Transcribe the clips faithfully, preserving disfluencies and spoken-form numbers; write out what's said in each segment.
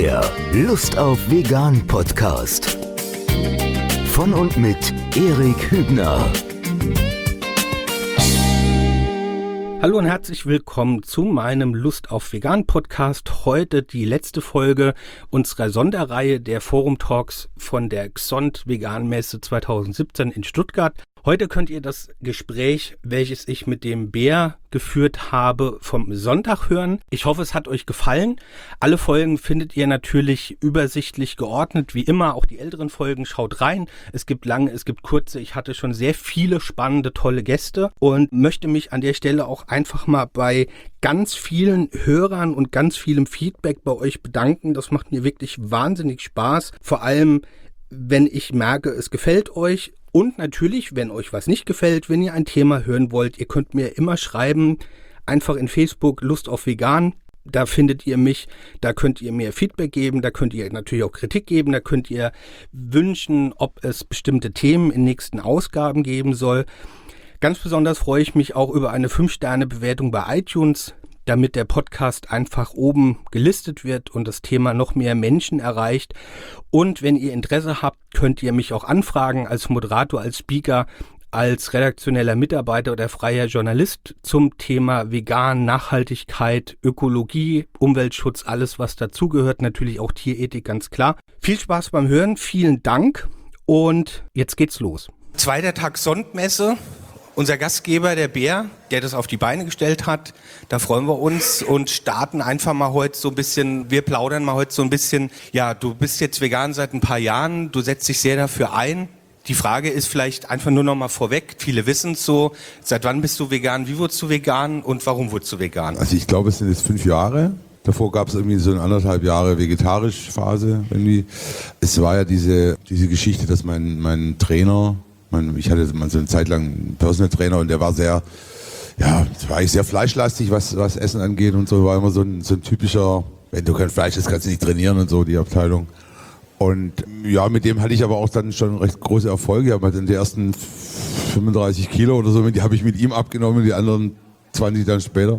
Der Lust auf Vegan Podcast. Von und mit Erik Hübner. Hallo und herzlich willkommen zu meinem Lust auf Vegan Podcast. Heute die letzte Folge unserer Sonderreihe der Forum Talks von der Xont Vegan Messe zwanzig siebzehn in Stuttgart. Heute könnt ihr das Gespräch, welches ich mit dem Bär geführt habe, vom Sonntag hören. Ich hoffe, es hat euch gefallen. Alle Folgen findet ihr natürlich übersichtlich geordnet, wie immer. Auch die älteren Folgen, schaut rein. Es gibt lange, es gibt kurze. Ich hatte schon sehr viele spannende, tolle Gäste und möchte mich an der Stelle auch einfach mal bei ganz vielen Hörern und ganz vielem Feedback bei euch bedanken. Das macht mir wirklich wahnsinnig Spaß. Vor allem, wenn ich merke, es gefällt euch. Und natürlich, wenn euch was nicht gefällt, wenn ihr ein Thema hören wollt, ihr könnt mir immer schreiben, einfach in Facebook Lust auf Vegan, da findet ihr mich, da könnt ihr mir Feedback geben, da könnt ihr natürlich auch Kritik geben, da könnt ihr wünschen, ob es bestimmte Themen in nächsten Ausgaben geben soll. Ganz besonders freue ich mich auch über eine fünf Sterne Bewertung bei iTunes, damit der Podcast einfach oben gelistet wird und das Thema noch mehr Menschen erreicht. Und wenn ihr Interesse habt, könnt ihr mich auch anfragen als Moderator, als Speaker, als redaktioneller Mitarbeiter oder freier Journalist zum Thema Vegan, Nachhaltigkeit, Ökologie, Umweltschutz, alles was dazugehört, natürlich auch Tierethik, ganz klar. Viel Spaß beim Hören, vielen Dank und jetzt geht's los. Zweiter Tag Xont-Messe. Unser Gastgeber, der Bär, der das auf die Beine gestellt hat, da freuen wir uns und starten einfach mal heute so ein bisschen, wir plaudern mal heute so ein bisschen, ja, du bist jetzt vegan seit ein paar Jahren, du setzt dich sehr dafür ein. Die Frage ist vielleicht einfach nur noch mal vorweg, viele wissen es so, seit wann bist du vegan, wie wurdest du vegan und warum wurdest du vegan? Also ich glaube, es sind jetzt fünf Jahre. Davor gab es irgendwie so eine anderthalb Jahre vegetarisch Phase irgendwie. Es war ja diese, diese Geschichte, dass mein, mein Trainer, ich hatte mal so eine Zeit lang einen Personal Trainer und der war sehr, ja, war eigentlich sehr fleischlastig, was, was Essen angeht und so, war immer so ein, so ein typischer, wenn du kein Fleisch isst, kannst du nicht trainieren und so, die Abteilung. Und ja, mit dem hatte ich aber auch dann schon recht große Erfolge. Ich habe halt die ersten fünfunddreißig Kilo oder so, die habe ich mit ihm abgenommen, die anderen zwanzig dann später.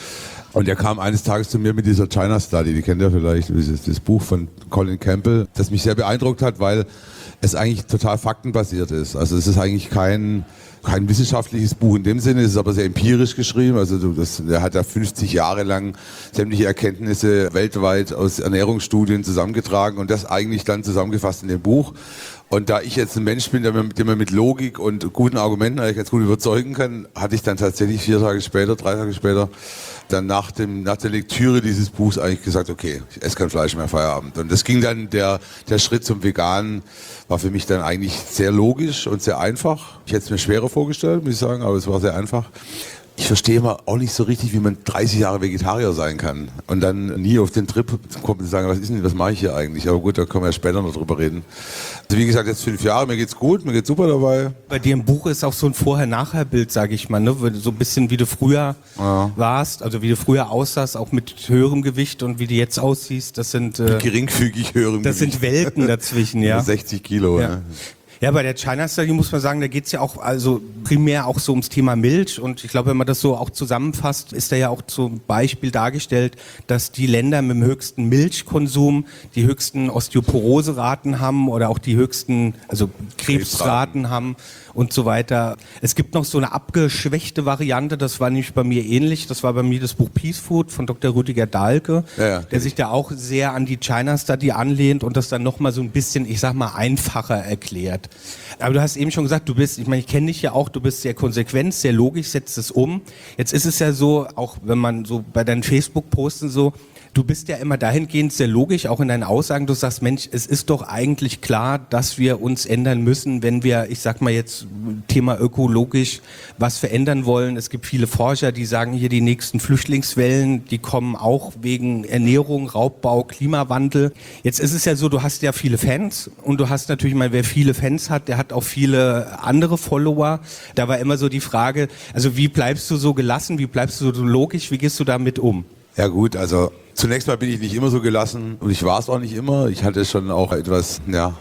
Und er kam eines Tages zu mir mit dieser China Study, die kennt ihr vielleicht, dieses, das Buch von Colin Campbell, das mich sehr beeindruckt hat, weil es eigentlich total faktenbasiert ist. Also es ist eigentlich kein, kein wissenschaftliches Buch in dem Sinne, es ist aber sehr empirisch geschrieben. Also das, der hat ja fünfzig Jahre lang sämtliche Erkenntnisse weltweit aus Ernährungsstudien zusammengetragen und das eigentlich dann zusammengefasst in dem Buch. Und da ich jetzt ein Mensch bin, der mit, der mit Logik und guten Argumenten eigentlich ganz gut überzeugen kann, hatte ich dann tatsächlich vier Tage später, drei Tage später, dann nach, dem, nach der Lektüre dieses Buchs eigentlich gesagt, okay, ich esse kein Fleisch mehr, Feierabend. Und das ging dann, der, der Schritt zum Veganen war für mich dann eigentlich sehr logisch und sehr einfach. Ich hätte es mir schwerer vorgestellt, muss ich sagen, aber es war sehr einfach. Ich verstehe immer auch nicht so richtig, wie man dreißig Jahre Vegetarier sein kann und dann nie auf den Trip kommt und sagen, was ist denn, was mache ich hier eigentlich? Aber gut, da können wir ja später noch drüber reden. Also wie gesagt, jetzt fünf Jahre, mir geht's gut, mir geht's super dabei. Bei dir im Buch ist auch so ein Vorher-Nachher-Bild, sage ich mal, ne? So ein bisschen wie du früher ja. warst, also wie du früher aussahst, auch mit höherem Gewicht und wie du jetzt aussiehst, das sind äh, geringfügig höherem das Gewicht. sind Welten dazwischen, ja. sechzig Kilo, ja. Ne? Ja, bei der China Study muss man sagen, da geht's ja auch also primär auch so ums Thema Milch und ich glaube, wenn man das so auch zusammenfasst, ist da ja auch zum Beispiel dargestellt, dass die Länder mit dem höchsten Milchkonsum die höchsten Osteoporoseraten haben oder auch die höchsten, also Krebsraten haben und so weiter. Es gibt noch so eine abgeschwächte Variante, das war nämlich bei mir ähnlich, das war bei mir das Buch Peace Food von Doktor Rüdiger Dahlke, ja, ja. der sich da auch sehr an die China Study anlehnt und das dann nochmal so ein bisschen, ich sag mal, einfacher erklärt. Aber du hast eben schon gesagt, du bist, ich meine, ich kenne dich ja auch, du bist sehr konsequent, sehr logisch, setzt es um. Jetzt ist es ja so, auch wenn man so bei deinen Facebook-Posten so, du bist ja immer dahingehend sehr logisch, auch in deinen Aussagen. Du sagst, Mensch, es ist doch eigentlich klar, dass wir uns ändern müssen, wenn wir, ich sag mal jetzt, Thema ökologisch was verändern wollen. Es gibt viele Forscher, die sagen, hier die nächsten Flüchtlingswellen, die kommen auch wegen Ernährung, Raubbau, Klimawandel. Jetzt ist es ja so, du hast ja viele Fans und du hast natürlich mal, wer viele Fans hat, der hat auch viele andere Follower. Da war immer so die Frage, also wie bleibst du so gelassen, wie bleibst du so logisch, wie gehst du damit um? Ja gut, also zunächst mal bin ich nicht immer so gelassen und ich war es auch nicht immer. Ich hatte schon auch etwas, ja,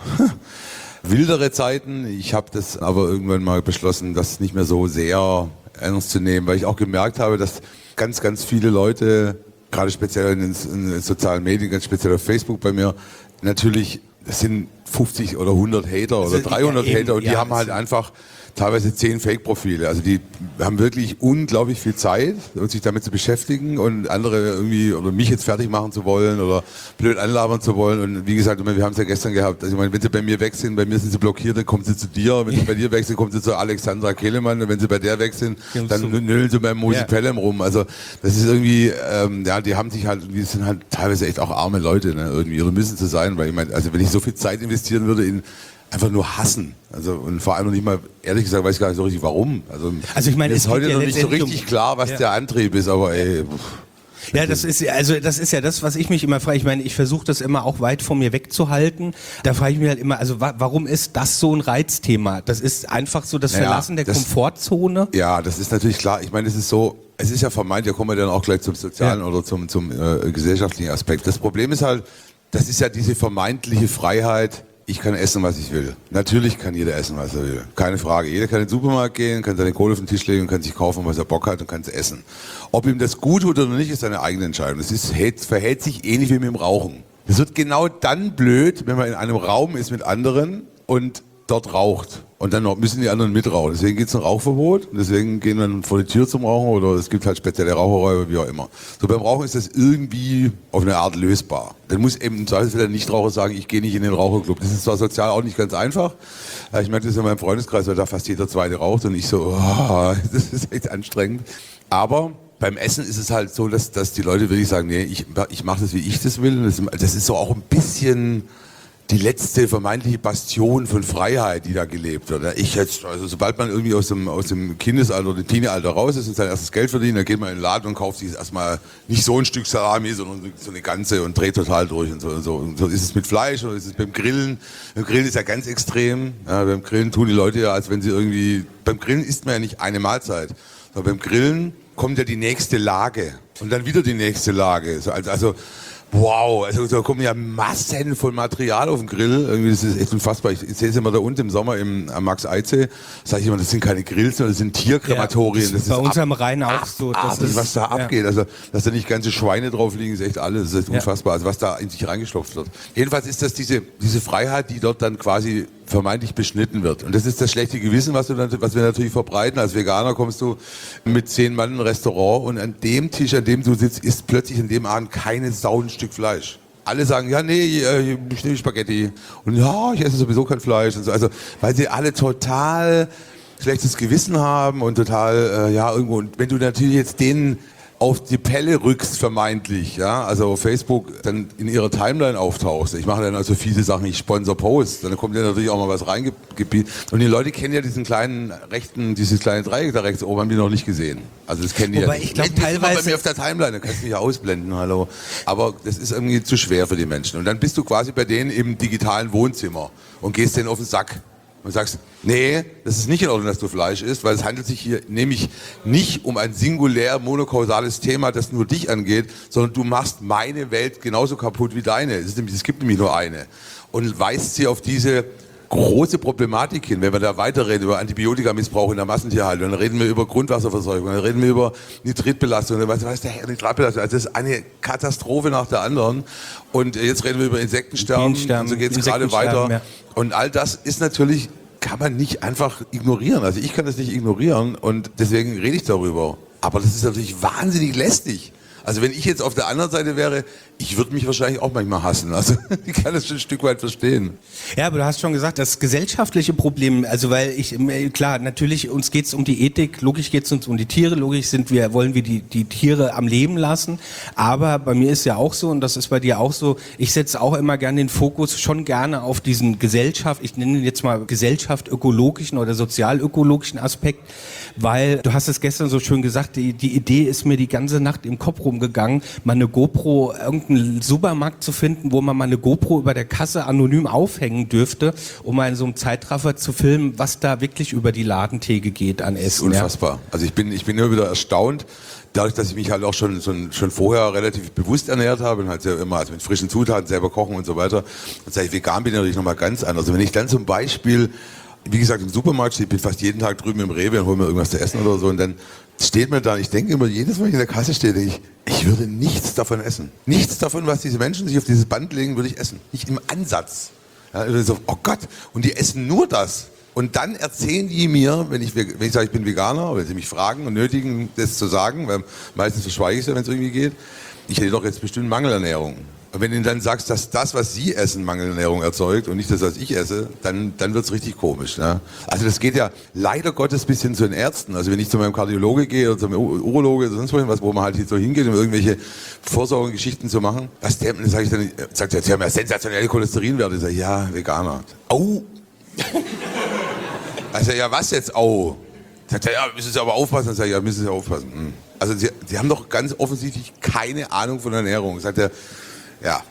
wildere Zeiten. Ich habe das aber irgendwann mal beschlossen, das nicht mehr so sehr ernst zu nehmen, weil ich auch gemerkt habe, dass ganz, ganz viele Leute gerade speziell in den, in den sozialen Medien, ganz speziell auf Facebook bei mir, natürlich, das sind fünfzig oder hundert Hater oder dreihundert ja, Hater und die ja, haben halt einfach teilweise zehn Fake-Profile. Also die haben wirklich unglaublich viel Zeit, sich damit zu beschäftigen und andere irgendwie oder mich jetzt fertig machen zu wollen oder blöd anlabern zu wollen. Und wie gesagt, wir haben es ja gestern gehabt. Also ich meine, wenn sie bei mir weg sind, bei mir sind sie blockiert, dann kommen sie zu dir. Wenn sie bei dir weg sind, kommen sie zu Alexandra Kehlemann. Und wenn sie bei der weg sind, dann nüllen sie beim Mose Pelham rum. Also das ist irgendwie, ähm, ja, die haben sich halt, die sind halt teilweise echt auch arme Leute, ne, irgendwie, oder müssen sie sein, weil ich meine, also wenn ich so viel Zeit investieren würde in einfach nur hassen. Also und vor allem noch nicht mal, ehrlich gesagt, weiß ich gar nicht so richtig warum. Also, also ich meine, es ist heute ja noch nicht so richtig klar, was ja. der Antrieb ist, aber ey. Pff. Ja, das ist also das ist ja das, was ich mich immer frage. Ich meine, ich versuche das immer auch weit von mir wegzuhalten. Da frage ich mich halt immer, also wa- warum ist das so ein Reizthema? Das ist einfach so das Verlassen ja, der das, Komfortzone. Ja, das ist natürlich klar. Ich meine, es ist so, es ist ja vermeintlich, da kommen wir dann auch gleich zum sozialen ja. oder zum zum äh, gesellschaftlichen Aspekt. Das Problem ist halt, das ist ja diese vermeintliche Freiheit. Ich kann essen, was ich will. Natürlich kann jeder essen, was er will. Keine Frage. Jeder kann in den Supermarkt gehen, kann seine Kohle auf den Tisch legen und kann sich kaufen, was er Bock hat und kann es essen. Ob ihm das gut tut oder nicht, ist seine eigene Entscheidung. Das ist, verhält sich ähnlich wie mit dem Rauchen. Es wird genau dann blöd, wenn man in einem Raum ist mit anderen und dort raucht. Und dann müssen die anderen mitrauchen. Deswegen gibt es ein Rauchverbot. Und deswegen gehen dann vor die Tür zum Rauchen oder es gibt halt spezielle Raucherräume, wie auch immer. So beim Rauchen ist das irgendwie auf eine Art lösbar. Dann muss eben im Zweifelsfall der Nichtraucher sagen, ich gehe nicht in den Raucherclub. Das ist zwar sozial auch nicht ganz einfach. Ich merke das in meinem Freundeskreis, weil da fast jeder Zweite raucht und ich so, oh, das ist echt anstrengend. Aber beim Essen ist es halt so, dass, dass die Leute wirklich sagen, nee, ich, ich mache das, wie ich das will. Und das, das ist so auch ein bisschen die letzte vermeintliche Bastion von Freiheit, die da gelebt wird. Ich jetzt, also sobald man irgendwie aus dem, aus dem Kindesalter oder Teenie-Alter raus ist und sein erstes Geld verdient, dann geht man in den Laden und kauft sich erstmal nicht so ein Stück Salami, sondern so eine ganze und dreht total durch und so. Und so. Und so ist es mit Fleisch oder ist es beim Grillen. Beim Grillen ist ja ganz extrem. Ja, beim Grillen tun die Leute ja, als wenn sie irgendwie, beim Grillen isst man ja nicht eine Mahlzeit, sondern beim Grillen kommt ja die nächste Lage und dann wieder die nächste Lage. Also, also wow, also da kommen ja Massen von Material auf den Grill. Irgendwie, das ist echt unfassbar. Ich sehe es immer da unten im Sommer im, am Max-Eize. Sage ich immer, das sind keine Grills, sondern das sind Tierkrematorien. Ja, das ist bei uns am Rhein auch so. Das ist, was da ja. abgeht. Also, dass da nicht ganze Schweine drauf liegen, ist echt alles. Das ist unfassbar. Also, was da in sich reingestopft wird. Jedenfalls ist das diese, diese Freiheit, die dort dann quasi vermeintlich beschnitten wird. Und das ist das schlechte Gewissen, was, du dann, was wir natürlich verbreiten. Als Veganer kommst du mit zehn Mann in ein Restaurant und an dem Tisch, an dem du sitzt, ist plötzlich in dem Abend keine Sau ein Stück Fleisch. Alle sagen, ja, nee, ich nehme Spaghetti. Und ja, ich esse sowieso kein Fleisch. Und so. Also, weil sie alle total schlechtes Gewissen haben und total, äh, ja, irgendwo. Und wenn du natürlich jetzt denen auf die Pelle rückst, vermeintlich, ja, also auf Facebook dann in ihrer Timeline auftauchst. Ich mache dann also viele Sachen, ich sponsor Posts, dann kommt ja natürlich auch mal was reingebiet. Und die Leute kennen ja diesen kleinen rechten, dieses kleine Dreieck da rechts oben, haben die noch nicht gesehen. Also das kennen die Wobei ja nicht. Ich glaube teilweise bei mir auf der Timeline, dann kannst du mich ja ausblenden, hallo. Aber das ist irgendwie zu schwer für die Menschen. Und dann bist du quasi bei denen im digitalen Wohnzimmer und gehst denen auf den Sack. Und sagst, nee, das ist nicht in Ordnung, dass du Fleisch isst, weil es handelt sich hier nämlich nicht um ein singulär monokausales Thema, das nur dich angeht, sondern du machst meine Welt genauso kaputt wie deine. Es, ist nämlich, es gibt nämlich nur eine. Und weist sie auf diese große Problematik hin, wenn wir da weiterreden über Antibiotikamissbrauch in der Massentierhaltung, dann reden wir über Grundwasserversorgung, dann reden wir über Nitritbelastung, dann weiß, weiß der Herr, Nitratbelastung, also das ist eine Katastrophe nach der anderen. Und jetzt reden wir über Insektensterben, und so geht es gerade weiter. Ja. Und all das ist natürlich, kann man nicht einfach ignorieren. Also ich kann das nicht ignorieren und deswegen rede ich darüber. Aber das ist natürlich wahnsinnig lästig. Also wenn ich jetzt auf der anderen Seite wäre, ich würde mich wahrscheinlich auch manchmal hassen. Also ich kann das schon ein Stück weit verstehen. Ja, aber du hast schon gesagt, das gesellschaftliche Problem, also weil ich, klar, natürlich uns geht's um die Ethik, logisch geht's uns um die Tiere, logisch sind wir, wollen wir die, die Tiere am Leben lassen, aber bei mir ist ja auch so, und das ist bei dir auch so, ich setze auch immer gerne den Fokus schon gerne auf diesen Gesellschaft, ich nenne ihn jetzt mal gesellschaft-ökologischen oder sozial-ökologischen Aspekt, weil, du hast es gestern so schön gesagt, die, die Idee ist mir die ganze Nacht im Kopf rumgegangen, mal eine GoPro, irgendeinen Supermarkt zu finden, wo man mal eine GoPro über der Kasse anonym aufhängen dürfte, um mal in so einem Zeitraffer zu filmen, was da wirklich über die Ladentheke geht an Essen. Das ist unfassbar. Ja. Also ich bin, ich bin immer wieder erstaunt, dadurch, dass ich mich halt auch schon, schon, schon vorher relativ bewusst ernährt habe und halt sehr immer also mit frischen Zutaten selber kochen und so weiter, und seit ich vegan bin, natürlich nochmal ganz anders. Also wenn ich dann zum Beispiel wie gesagt, im Supermarkt stehe, ich bin fast jeden Tag drüben im Rewe und hole mir irgendwas zu essen oder so und dann steht mir da, ich denke immer, jedes Mal, wenn ich in der Kasse stehe, denke ich, ich würde nichts davon essen. Nichts davon, was diese Menschen sich auf dieses Band legen, würde ich essen. Nicht im Ansatz. Ja, so, oh Gott, und die essen nur das. Und dann erzählen die mir, wenn ich, wenn ich sage, ich bin Veganer, wenn sie mich fragen und nötigen, das zu sagen, weil meistens verschweige ich es ja, wenn es irgendwie geht, ich hätte doch jetzt bestimmt Mangelernährung. Und wenn du ihnen dann sagst, dass das, was sie essen, Mangelernährung erzeugt und nicht das, was ich esse, dann, dann wird's richtig komisch. Ne? Also das geht ja leider Gottes bis hin zu den Ärzten. Also wenn ich zu meinem Kardiologe gehe oder zum Urologe oder sonst was, wo man halt so hingeht, um irgendwelche Vorsorgegeschichten zu machen, was der, dann sage ich dann, sagt er, sie haben ja sensationelle Cholesterinwerte. Ich sage, ja, Veganer. Au! Also ja, was jetzt? Au! Sagt er, ja, müssen Sie aber aufpassen. Dann sage ich, ja, müssen Sie aufpassen. Hm. Also sie, sie haben doch ganz offensichtlich keine Ahnung von Ernährung. Sagt er, ja,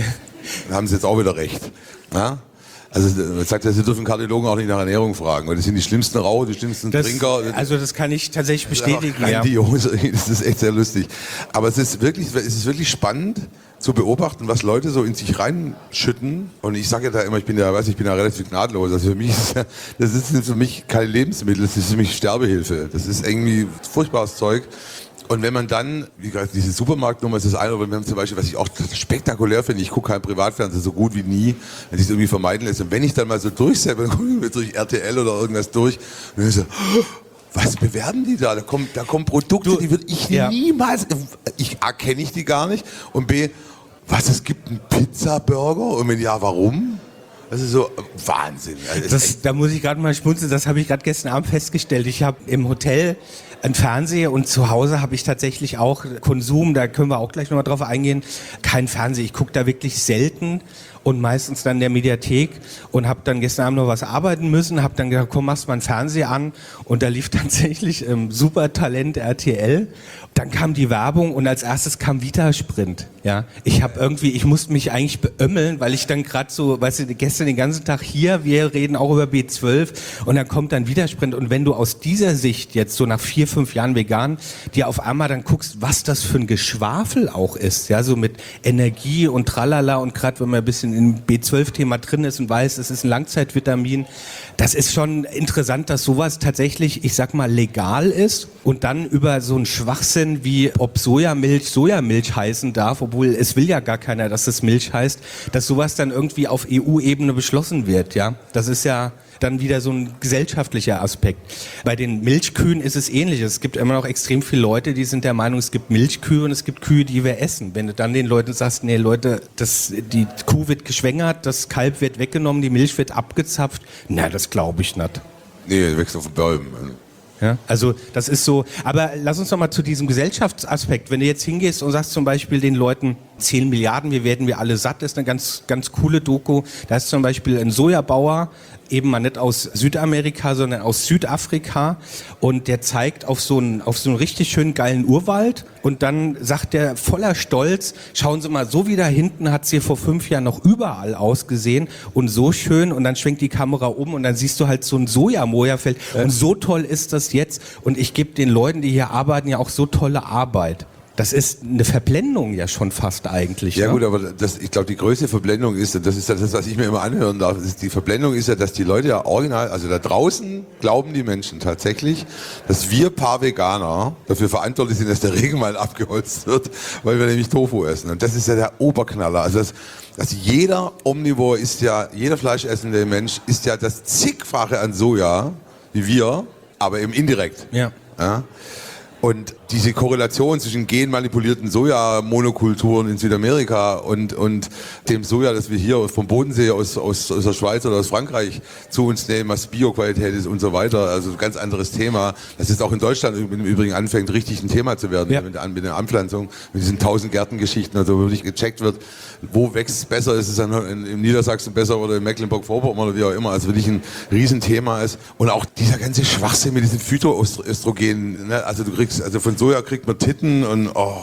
dann haben Sie jetzt auch wieder recht. Ja? Also sagt er, Sie dürfen Kardiologen auch nicht nach Ernährung fragen, weil das sind die schlimmsten Raucher, die schlimmsten das, Trinker. Also das kann ich tatsächlich bestätigen. Ja. Das ist echt sehr lustig. Aber es ist wirklich, es ist wirklich spannend zu beobachten, was Leute so in sich reinschütten. Und ich sage ja da immer, ich bin ja, weiß ich bin ja relativ gnadlos. Also für mich ist das ist für mich kein Lebensmittel, das ist für mich Sterbehilfe. Das ist irgendwie furchtbares Zeug. Und wenn man dann, wie gesagt, diese Supermarktnummer ist das eine, oder wenn man zum Beispiel, was ich auch spektakulär finde, ich gucke kein Privatfernsehen so gut wie nie, wenn sich irgendwie vermeiden lässt. Und wenn ich dann mal so durchseppe, dann gucke ich mir durch R T L oder irgendwas durch und dann so, was bewerben die da? Da kommen, da kommen Produkte, du, die würde ich ja. niemals, ich A, kenne ich die gar nicht und B, was, es gibt einen Pizza-Burger? Und wenn ja, warum? Das ist so Wahnsinn. Also das, da muss ich gerade mal schmunzeln, das habe ich gerade gestern Abend festgestellt. Ich habe im Hotel einen Fernseher und zu Hause habe ich tatsächlich auch Konsum, da können wir auch gleich nochmal drauf eingehen, kein Fernseher. Ich gucke da wirklich selten und meistens dann in der Mediathek und habe dann gestern Abend noch was arbeiten müssen, habe dann gedacht, komm, machst mal einen Fernseher an und da lief tatsächlich ähm, Supertalent R T L. Dann kam die Werbung und als erstes kam Vitasprint. Ja, ich habe irgendwie, ich musste mich eigentlich beömmeln, weil ich dann gerade so, weißt du, gestern den ganzen Tag hier, wir reden auch über B zwölf und dann kommt dann Vitasprint und wenn du aus dieser Sicht jetzt so nach vier, fünf Jahren vegan, dir auf einmal dann guckst, was das für ein Geschwafel auch ist, ja, so mit Energie und Tralala und gerade wenn man ein bisschen im B zwölf Thema drin ist und weiß, es ist ein Langzeitvitamin, das ist schon interessant, dass sowas tatsächlich, ich sag mal, legal ist und dann über so einen Schwachsinn wie ob Sojamilch Sojamilch heißen darf, obwohl es will ja gar keiner, dass es Milch heißt, dass sowas dann irgendwie auf E U-Ebene beschlossen wird, ja. Das ist ja dann wieder so ein gesellschaftlicher Aspekt. Bei den Milchkühen ist es ähnlich. Es gibt immer noch extrem viele Leute, die sind der Meinung, es gibt Milchkühe und es gibt Kühe, die wir essen. Wenn du dann den Leuten sagst, nee Leute, das, die Kuh wird geschwängert, das Kalb wird weggenommen, die Milch wird abgezapft, na, das glaube ich nicht. Nee, wächst auf den Bäumen. Ja, also das ist so, aber lass uns noch mal zu diesem Gesellschaftsaspekt, wenn du jetzt hingehst und sagst zum Beispiel den Leuten, zehn Milliarden, wir werden wir alle satt, ist eine ganz, ganz coole Doku, da ist zum Beispiel ein Sojabauer, eben mal nicht aus Südamerika, sondern aus Südafrika und der zeigt auf so einen, auf so einen richtig schönen geilen Urwald und dann sagt der voller Stolz, schauen Sie mal, so wie da hinten hat es hier vor fünf Jahren noch überall ausgesehen und so schön und dann schwenkt die Kamera um und dann siehst du halt so ein Sojamoja-Feld und so toll ist das jetzt und ich gebe den Leuten, die hier arbeiten, ja auch so tolle Arbeit. Das ist eine Verblendung ja schon fast eigentlich. Ja, ne? gut, aber das, ich glaube, die größte Verblendung ist, und das ist das, was ich mir immer anhören darf, ist, die Verblendung ist ja, dass die Leute ja original, also da draußen glauben die Menschen tatsächlich, dass wir paar Veganer dafür verantwortlich sind, dass der Regenwald abgeholzt wird, weil wir nämlich Tofu essen. Und das ist ja der Oberknaller. Also das, dass jeder Omnivor ist ja, jeder fleischessende Mensch ist ja das zigfache an Soja, wie wir, aber eben indirekt. Ja. Ja? Und diese Korrelation zwischen genmanipulierten Sojamonokulturen in Südamerika und, und dem Soja, das wir hier vom Bodensee aus, aus, aus der Schweiz oder aus Frankreich zu uns nehmen, was Bioqualität ist und so weiter, also ein ganz anderes Thema, das jetzt auch in Deutschland im Übrigen anfängt, richtig ein Thema zu werden, ja. mit, der, mit der Anpflanzung, mit diesen tausend Gärtengeschichten, also wo wirklich gecheckt wird, wo wächst es besser, ist es dann in, in Niedersachsen besser oder in Mecklenburg-Vorpommern oder wie auch immer, also wirklich ein Riesenthema ist. Und auch dieser ganze Schwachsinn mit diesen Phytoöstrogenen, ne? Also du kriegst, also von Soja kriegt man Titten und oh.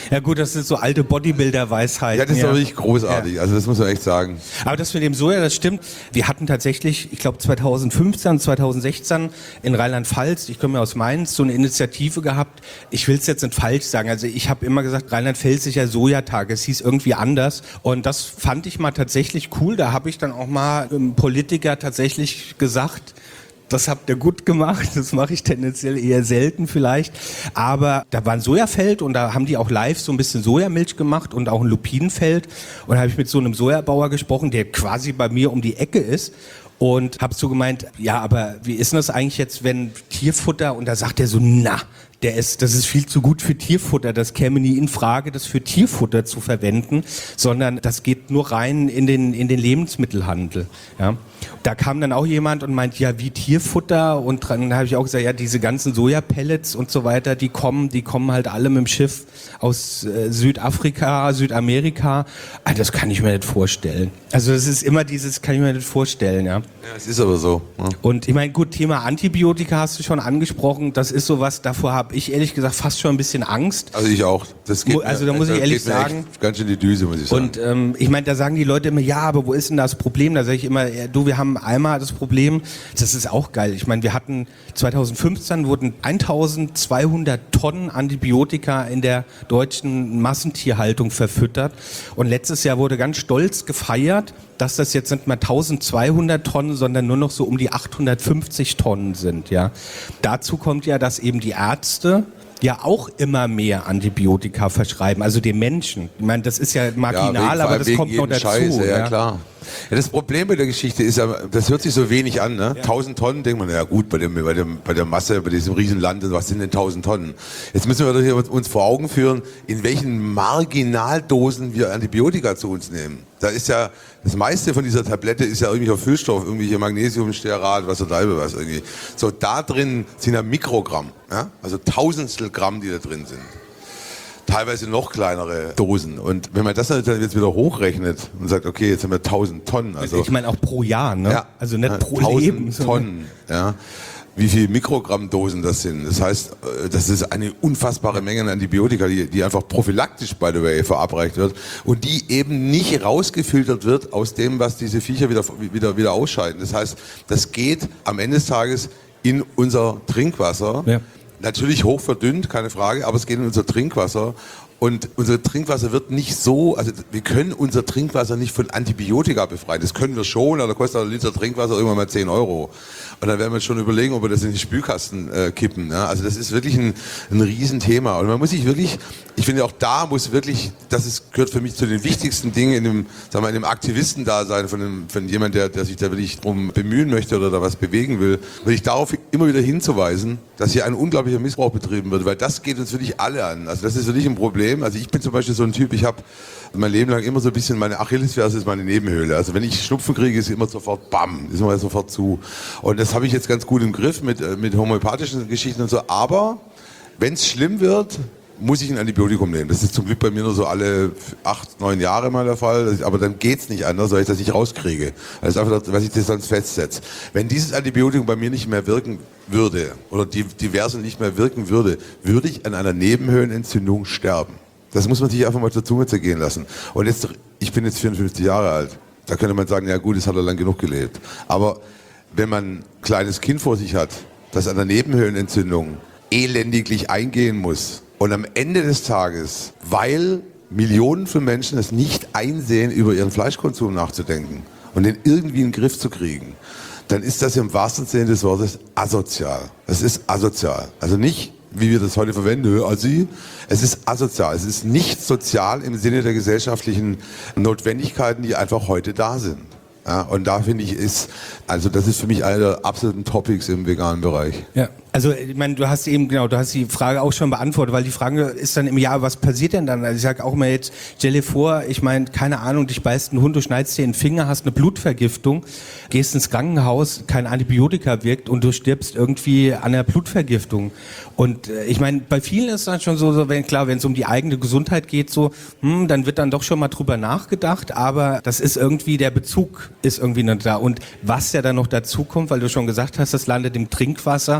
Ja gut, das ist so alte Bodybuilder-Weisheit. Ja, das ist ja. doch wirklich großartig. Ja. Also das muss man echt sagen. Aber das mit dem Soja, das stimmt. Wir hatten tatsächlich, ich glaube zweitausendfünfzehn, zweitausendsechzehn in Rheinland-Pfalz, ich komme ja aus Mainz, so eine Initiative gehabt. Ich will es jetzt nicht falsch sagen. Also ich habe immer gesagt, Rheinland-Pfalz ist ja Sojatag. Es hieß irgendwie anders. Und das fand ich mal tatsächlich cool. Da habe ich dann auch mal einem Politiker tatsächlich gesagt, das habt ihr gut gemacht, das mache ich tendenziell eher selten vielleicht, aber da war ein Sojafeld und da haben die auch live so ein bisschen Sojamilch gemacht und auch ein Lupinenfeld und da habe ich mit so einem Sojabauer gesprochen, der quasi bei mir um die Ecke ist und habe so gemeint, ja, aber wie ist denn das eigentlich jetzt, wenn Tierfutter, und da sagt er so, na, der ist, das ist viel zu gut für Tierfutter, das käme nie in Frage, das für Tierfutter zu verwenden, sondern das geht nur rein in den, in den Lebensmittelhandel. Ja. Da kam dann auch jemand und meint, ja, wie Tierfutter, und dann habe ich auch gesagt, ja, diese ganzen Sojapellets und so weiter, die kommen, die kommen halt alle mit dem Schiff aus äh, Südafrika, Südamerika. Ah, das kann ich mir nicht vorstellen. Also das ist immer dieses, kann ich mir nicht vorstellen, ja. Ja, es ist aber so. Ja. Und ich meine, gut, Thema Antibiotika hast du schon angesprochen, das ist sowas, davor habe ich ehrlich gesagt fast schon ein bisschen Angst. Also ich auch. Das geht also mir, da muss ich das ehrlich geht mir sagen. Ganz schön die Düse, muss ich sagen. Und ähm, ich meine, da sagen die Leute immer, ja, aber wo ist denn das Problem? Da sage ich immer, ja, du, wir haben einmal das Problem, das ist auch geil. Ich meine, wir hatten zweitausendfünfzehn wurden eintausendzweihundert Tonnen Antibiotika in der deutschen Massentierhaltung verfüttert. Und letztes Jahr wurde ganz stolz gefeiert, dass das jetzt nicht mehr eintausendzweihundert Tonnen, sondern nur noch so um die achthundertfünfzig Tonnen sind. Ja. Dazu kommt ja, dass eben die Ärzte ja auch immer mehr Antibiotika verschreiben, also den Menschen. Ich meine, das ist ja marginal, ja, aber das kommt noch dazu. Scheiße, ja, ja klar. Ja, das Problem bei der Geschichte ist ja, das hört sich so wenig an, ne? Ja. tausend Tonnen, denkt man, ja gut, bei, dem, bei, dem, bei der Masse, bei diesem Riesenland, was sind denn tausend Tonnen? Jetzt müssen wir hier uns vor Augen führen, in welchen Marginaldosen wir Antibiotika zu uns nehmen. Da ist ja, das meiste von dieser Tablette ist ja irgendwelcher Füllstoff, irgendwelche Magnesium, Stearat, was oder da was irgendwie. So, da drin sind ja Mikrogramm, ja? Also Tausendstel Gramm, die da drin sind. Teilweise noch kleinere Dosen. Und wenn man das dann jetzt wieder hochrechnet und sagt, okay, jetzt haben wir tausend Tonnen. Also ich meine auch pro Jahr, ne? Ja, also nicht pro Leben. Tonnen, ja. Wie viel Mikrogrammdosen das sind. Das heißt, das ist eine unfassbare Menge an Antibiotika, die, die einfach prophylaktisch, by the way, verabreicht wird und die eben nicht rausgefiltert wird aus dem, was diese Viecher wieder, wieder, wieder ausscheiden. Das heißt, das geht am Ende des Tages in unser Trinkwasser. Ja. Natürlich hoch verdünnt, keine Frage, aber es geht in unser Trinkwasser. Und unser Trinkwasser wird nicht so, also wir können unser Trinkwasser nicht von Antibiotika befreien. Das können wir schon, aber da kostet ein Liter Trinkwasser irgendwann mal zehn Euro. Und dann werden wir schon überlegen, ob wir das in den Spülkasten äh, kippen. Ja? Also das ist wirklich ein, ein Riesenthema. Und man muss sich wirklich, ich finde auch da muss wirklich, das ist, gehört für mich zu den wichtigsten Dingen in dem, sagen wir, in dem Aktivistendasein von, einem, von jemand, der, der sich da wirklich drum bemühen möchte oder da was bewegen will, will ich darauf immer wieder hinzuweisen, dass hier ein unglaublicher Missbrauch betrieben wird, weil das geht uns wirklich alle an. Also das ist wirklich ein Problem. Also ich bin zum Beispiel so ein Typ, ich habe mein Leben lang immer so ein bisschen, meine Achillesferse ist meine Nebenhöhle. Also wenn ich Schnupfen kriege, ist immer sofort bam, ist immer sofort zu. Und das habe ich jetzt ganz gut im Griff mit, mit homöopathischen Geschichten und so. Aber wenn es schlimm wird, muss ich ein Antibiotikum nehmen. Das ist zum Glück bei mir nur so alle acht, neun Jahre mal der Fall. Aber dann geht's nicht anders, weil ich das nicht rauskriege. Das ist einfach, was ich das sonst festsetze. Wenn dieses Antibiotikum bei mir nicht mehr wirken würde oder die diverse nicht mehr wirken würde, würde ich an einer Nebenhöhlenentzündung sterben. Das muss man sich einfach mal zur Zunge zergehen lassen. Und jetzt, ich bin jetzt vierundfünfzig Jahre alt. Da könnte man sagen, ja gut, das hat er lang genug gelebt. Aber wenn man ein kleines Kind vor sich hat, das an der Nebenhöhlenentzündung elendiglich eingehen muss und am Ende des Tages, weil Millionen von Menschen es nicht einsehen, über ihren Fleischkonsum nachzudenken und den irgendwie in den Griff zu kriegen, dann ist das im wahrsten Sinne des Wortes asozial. Es ist asozial. Also nicht, wie wir das heute verwenden, Assi. Es ist asozial. Es ist nicht sozial im Sinne der gesellschaftlichen Notwendigkeiten, die einfach heute da sind. Ja, und da finde ich, ist, also das ist für mich einer der absoluten Topics im veganen Bereich. Ja. Also ich meine, du hast eben, genau, du hast die Frage auch schon beantwortet, weil die Frage ist dann im Jahr, was passiert denn dann? Also ich sage auch mal jetzt, stell dir vor, ich meine, keine Ahnung, dich beißt ein Hund, du schneidest dir den Finger, hast eine Blutvergiftung, gehst ins Krankenhaus, kein Antibiotika wirkt und du stirbst irgendwie an der Blutvergiftung. Und äh, ich meine, bei vielen ist das schon so, so wenn klar, wenn es um die eigene Gesundheit geht, so, hm, dann wird dann doch schon mal drüber nachgedacht, aber das ist irgendwie, der Bezug ist irgendwie nicht da. Und was ja dann noch dazu kommt, weil du schon gesagt hast, das landet im Trinkwasser, wenn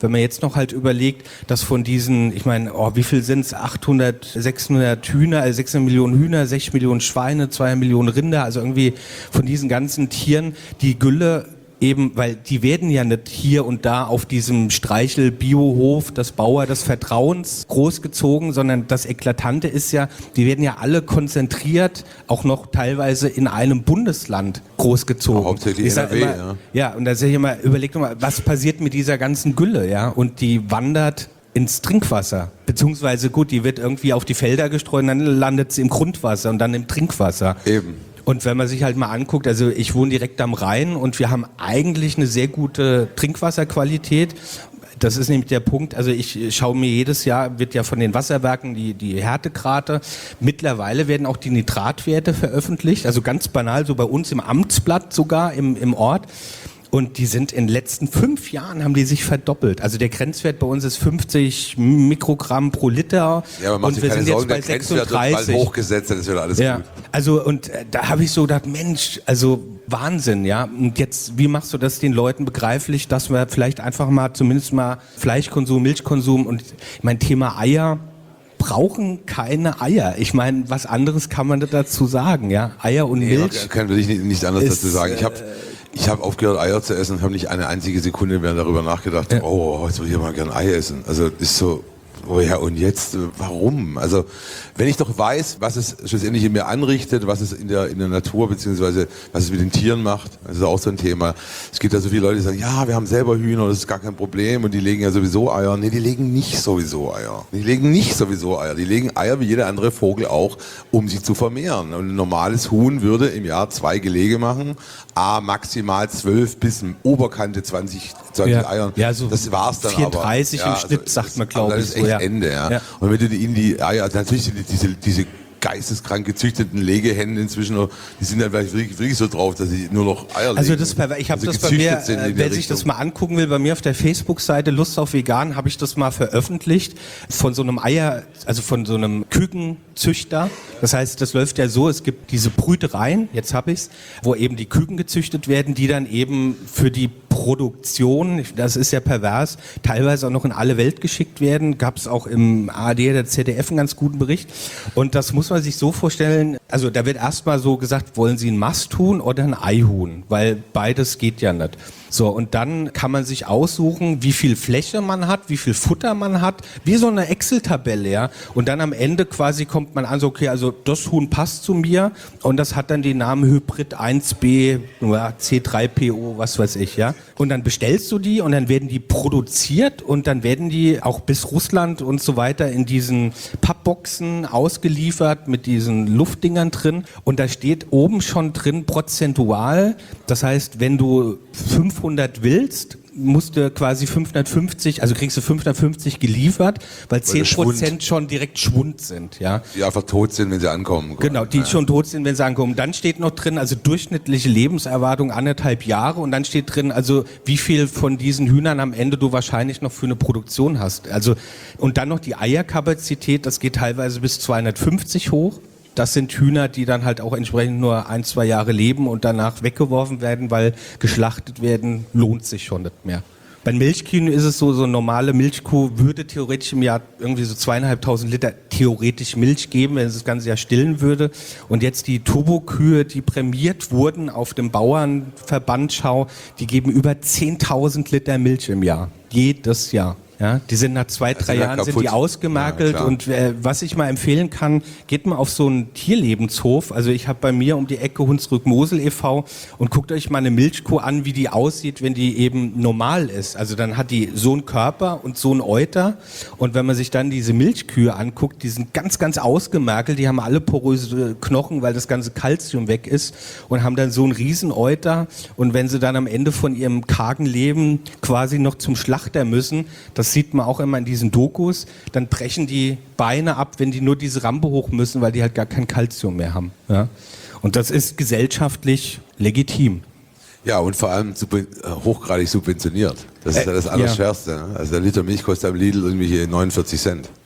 wenn man jetzt noch halt überlegt, dass von diesen, ich meine, oh, wie viel sind es, achthundert, sechshundert Hühner, also sechshundert Millionen Hühner, sechs Millionen Schweine, zwei Millionen Rinder, also irgendwie von diesen ganzen Tieren, die Gülle eben, weil die werden ja nicht hier und da auf diesem Streichel-Biohof des Bauer des Vertrauens großgezogen, sondern das Eklatante ist ja, die werden ja alle konzentriert, auch noch teilweise in einem Bundesland großgezogen. Hauptsächlich ich N R W, immer, ja. Ja, und da sag ich immer, überleg doch mal, was passiert mit dieser ganzen Gülle, ja? Und die wandert ins Trinkwasser. Beziehungsweise, gut, die wird irgendwie auf die Felder gestreut und dann landet sie im Grundwasser und dann im Trinkwasser. Eben. Und wenn man sich halt mal anguckt, also ich wohne direkt am Rhein und wir haben eigentlich eine sehr gute Trinkwasserqualität. Das ist nämlich der Punkt, also ich schaue mir jedes Jahr, wird ja von den Wasserwerken die, die Härtegrade, mittlerweile werden auch die Nitratwerte veröffentlicht, also ganz banal, so bei uns im Amtsblatt sogar im, im Ort. Und die sind in den letzten fünf Jahren, haben die sich verdoppelt. Also der Grenzwert bei uns ist fünfzig Mikrogramm pro Liter. Ja, man macht und wir keine sind Sorgen, jetzt bei der Grenzwert wird bald hochgesetzt, dann ist wieder alles ja. gut. Also und äh, da habe ich so gedacht, Mensch, also Wahnsinn, ja. Und jetzt, wie machst du das den Leuten begreiflich, dass wir vielleicht einfach mal, zumindest mal Fleischkonsum, Milchkonsum und mein Thema Eier, brauchen keine Eier. Ich meine, was anderes kann man dazu sagen, ja. Eier und Nee, Milch. kann will ich nicht, nicht anders ist, dazu sagen. Ich habe ich hab aufgehört, Eier zu essen und habe nicht eine einzige Sekunde mehr darüber nachgedacht, ja. oh, jetzt will ich mal gern Ei essen. Also ist so, oh ja, und jetzt, warum? Also, wenn ich doch weiß, was es schlussendlich in mir anrichtet, was es in der, in der Natur, beziehungsweise was es mit den Tieren macht, das ist auch so ein Thema. Es gibt ja so viele Leute, die sagen, ja, wir haben selber Hühner, das ist gar kein Problem und die legen ja sowieso Eier. Nee, die legen nicht sowieso Eier. Die legen nicht sowieso Eier. Die legen Eier wie jeder andere Vogel auch, um sich zu vermehren. Und ein normales Huhn würde im Jahr zwei Gelege machen, a maximal zwölf bis Oberkante zwanzig, zwanzig ja. Eiern. Ja, so das war's dann vierunddreißig aber. im Schnitt, also, sagt man, glaube ich. Das ist echt so, ja. Ende, ja. ja. Und wenn du ihnen die Eier, also natürlich sind diese, diese geisteskrank gezüchteten Legehennen inzwischen, die sind dann wirklich, wirklich so drauf, dass sie nur noch Eier legen. Also das, ich habe also das bei mir, äh, wer sich Richtung. das mal angucken will, bei mir auf der Facebook-Seite Lust auf Vegan, habe ich das mal veröffentlicht von so einem Eier, also von so einem Kükenzüchter. Das heißt, das läuft ja so, es gibt diese Brütereien, jetzt habe ich's, wo eben die Küken gezüchtet werden, die dann eben für die Produktion, das ist ja pervers, teilweise auch noch in alle Welt geschickt werden. Gab es auch im A R D, der Z D F einen ganz guten Bericht. Und das muss man sich so vorstellen, also da wird erstmal so gesagt, wollen Sie ein Masthuhn oder ein Eihuhn? Weil beides geht ja nicht. So, und dann kann man sich aussuchen, wie viel Fläche man hat, wie viel Futter man hat, wie so eine Excel-Tabelle, ja. Und dann am Ende quasi kommt man an, so, okay, also das Huhn passt zu mir und das hat dann den Namen Hybrid eins B, C drei P O, was weiß ich, ja. Und dann bestellst du die und dann werden die produziert und dann werden die auch bis Russland und so weiter in diesen Pappboxen ausgeliefert mit diesen Luftdingern drin und da steht oben schon drin prozentual, das heißt, wenn du fünfhundert willst, musst du quasi fünfhundertfünfzig, also kriegst du fünfhundertfünfzig geliefert, weil zehn Prozent schon direkt Schwund sind, ja. Die einfach tot sind, wenn sie ankommen. Genau, die ja. schon tot sind, wenn sie ankommen. Dann steht noch drin, also durchschnittliche Lebenserwartung anderthalb Jahre und dann steht drin, also wie viel von diesen Hühnern am Ende du wahrscheinlich noch für eine Produktion hast. Also, und dann noch die Eierkapazität, das geht teilweise bis zweihundertfünfzig hoch. Das sind Hühner, die dann halt auch entsprechend nur ein, zwei Jahre leben und danach weggeworfen werden, weil geschlachtet werden lohnt sich schon nicht mehr. Bei Milchkühen ist es so, so eine normale Milchkuh würde theoretisch im Jahr irgendwie so zweieinhalbtausend Liter theoretisch Milch geben, wenn es das ganze Jahr stillen würde. Und jetzt die Turbokühe, die prämiert wurden auf dem Bauernverbandschau, die geben über zehntausend Liter Milch im Jahr. Jedes Jahr. Ja, die sind nach zwei, drei also Jahren sind die ausgemergelt ja, und äh, was ich mal empfehlen kann, geht mal auf so einen Tierlebenshof. Also ich habe bei mir um die Ecke Hunsrück-Mosel e V und guckt euch mal eine Milchkuh an, wie die aussieht, wenn die eben normal ist. Also dann hat die so einen Körper und so einen Euter und wenn man sich dann diese Milchkühe anguckt, die sind ganz, ganz ausgemergelt, die haben alle poröse Knochen, weil das ganze Kalzium weg ist und haben dann so einen riesen Euter und wenn sie dann am Ende von ihrem kargen Leben quasi noch zum Schlachter müssen, das sieht man auch immer in diesen Dokus, dann brechen die Beine ab, wenn die nur diese Rampe hoch müssen, weil die halt gar kein Kalzium mehr haben. Ja? Und das ist gesellschaftlich legitim. Ja, und vor allem super, hochgradig subventioniert. Das ist ja das Allerschwerste. Ja. Also der Liter Milch kostet am Lidl irgendwie hier neunundvierzig Cent.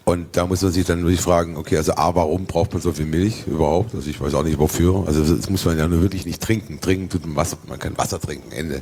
Und da muss man sich dann wirklich fragen, okay, also A, warum braucht man so viel Milch überhaupt? Also ich weiß auch nicht wofür. Also das muss man ja nur wirklich nicht trinken. Trinken tut man Wasser, man kann Wasser trinken, Ende.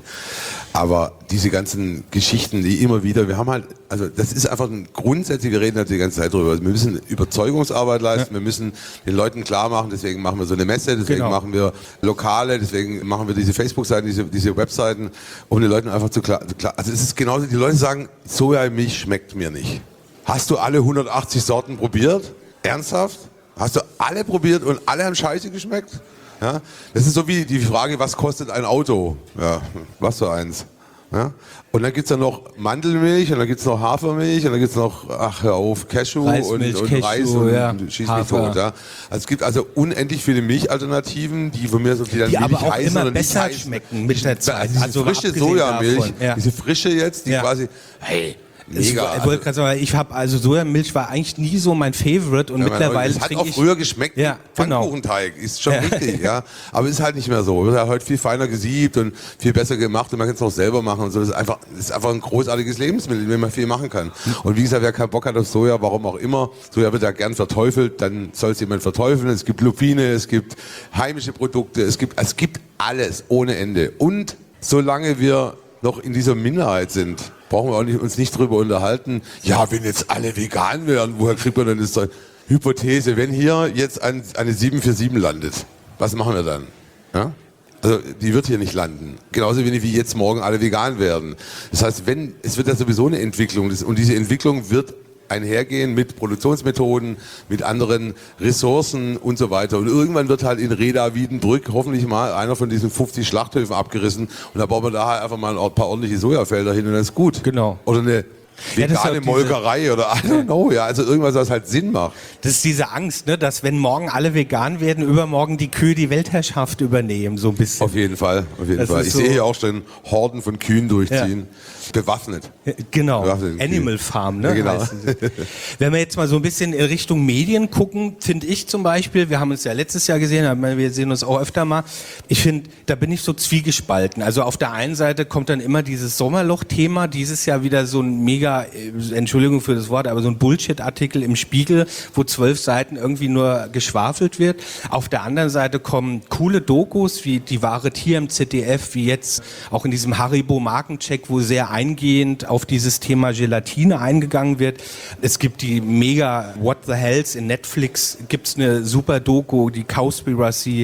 Aber diese ganzen Geschichten, die immer wieder, wir haben halt, also das ist einfach ein grundsätzlicher, wir reden halt die ganze Zeit drüber. Also wir müssen Überzeugungsarbeit leisten, ja. wir müssen den Leuten klar machen, deswegen machen wir so eine Messe, deswegen genau. machen wir Lokale, deswegen machen wir diese Facebook-Seiten, diese, diese Webseiten, um den Leuten einfach zu klar, klar, also es ist genauso, die Leute sagen, Sojamilch schmeckt mir nicht. Hast du alle hundertachtzig Sorten probiert? Ernsthaft? Hast du alle probiert und alle haben scheiße geschmeckt? Ja? Das ist so wie die Frage, was kostet ein Auto? Ja, was für eins? Ja? Und dann gibt's dann noch Mandelmilch und dann gibt's noch Hafermilch und dann gibt's noch, ach hör auf, Cashew Reismilch, und, und Cashew, Reis und, ja. und schieß mich tot. Ja? Also es gibt also unendlich viele Milchalternativen, die von mir so die dann die Milch aber auch heißen immer oder besser nicht schmecken mit der Zeit. Diese also frische Sojamilch, ja. diese frische jetzt, die ja. quasi, hey, mega. Ich wollte gerade sagen, ich habe also Sojamilch war eigentlich nie so mein Favorite und ja, mittlerweile es hat trinke auch ich früher geschmeckt wie ja, Pfannkuchenteig, genau. ist schon ja. richtig, ja. Aber ist halt nicht mehr so. Wird halt heute viel feiner gesiebt und viel besser gemacht und man kann es auch selber machen und so. Das ist einfach, das ist einfach ein großartiges Lebensmittel, mit dem man viel machen kann. Und wie gesagt, wer keinen Bock hat auf Soja, warum auch immer, Soja wird ja gern verteufelt, dann soll es jemand verteufeln. Es gibt Lupine, es gibt heimische Produkte, es gibt, es gibt alles ohne Ende. Und solange wir noch in dieser Minderheit sind, brauchen wir auch nicht, uns nicht drüber unterhalten, ja, wenn jetzt alle vegan wären, woher kriegt man denn das Zeug? Hypothese, wenn hier jetzt ein, eine sieben vier sieben landet, was machen wir dann? Ja? Also die wird hier nicht landen. Genauso wenig wie jetzt morgen alle vegan werden. Das heißt, wenn es wird ja sowieso eine Entwicklung das, und diese Entwicklung wird einhergehen mit Produktionsmethoden, mit anderen Ressourcen und so weiter. Und irgendwann wird halt in Reda Wiedenbrück hoffentlich mal einer von diesen fünfzig Schlachthöfen abgerissen und da bauen wir da halt einfach mal ein paar ordentliche Sojafelder hin und dann ist gut. Genau. Oder eine vegane ja, Molkerei oder I don't know, ja, also irgendwas, was halt Sinn macht. Das ist diese Angst, ne, dass wenn morgen alle vegan werden, übermorgen die Kühe die Weltherrschaft übernehmen, so ein bisschen. Auf jeden Fall, auf jeden das Fall. Ich so sehe hier auch schon Horden von Kühen durchziehen. Ja. Bewaffnet. Genau, Bewaffnet Animal Farm, ne? Ja, genau. Wenn wir jetzt mal so ein bisschen in Richtung Medien gucken, finde ich zum Beispiel, wir haben uns ja letztes Jahr gesehen, wir sehen uns auch öfter mal, ich finde, da bin ich so zwiegespalten. Also auf der einen Seite kommt dann immer dieses Sommerloch-Thema, dieses Jahr wieder so ein mega, Entschuldigung für das Wort, aber so ein Bullshit-Artikel im Spiegel, wo zwölf Seiten irgendwie nur geschwafelt wird. Auf der anderen Seite kommen coole Dokus, wie Die wahre Tier im Z D F, wie jetzt auch in diesem Haribo-Markencheck, wo sehr eingehend auf dieses Thema Gelatine eingegangen wird. Es gibt die mega What the Hells in Netflix, gibt's eine super Doku, die Cowspiracy.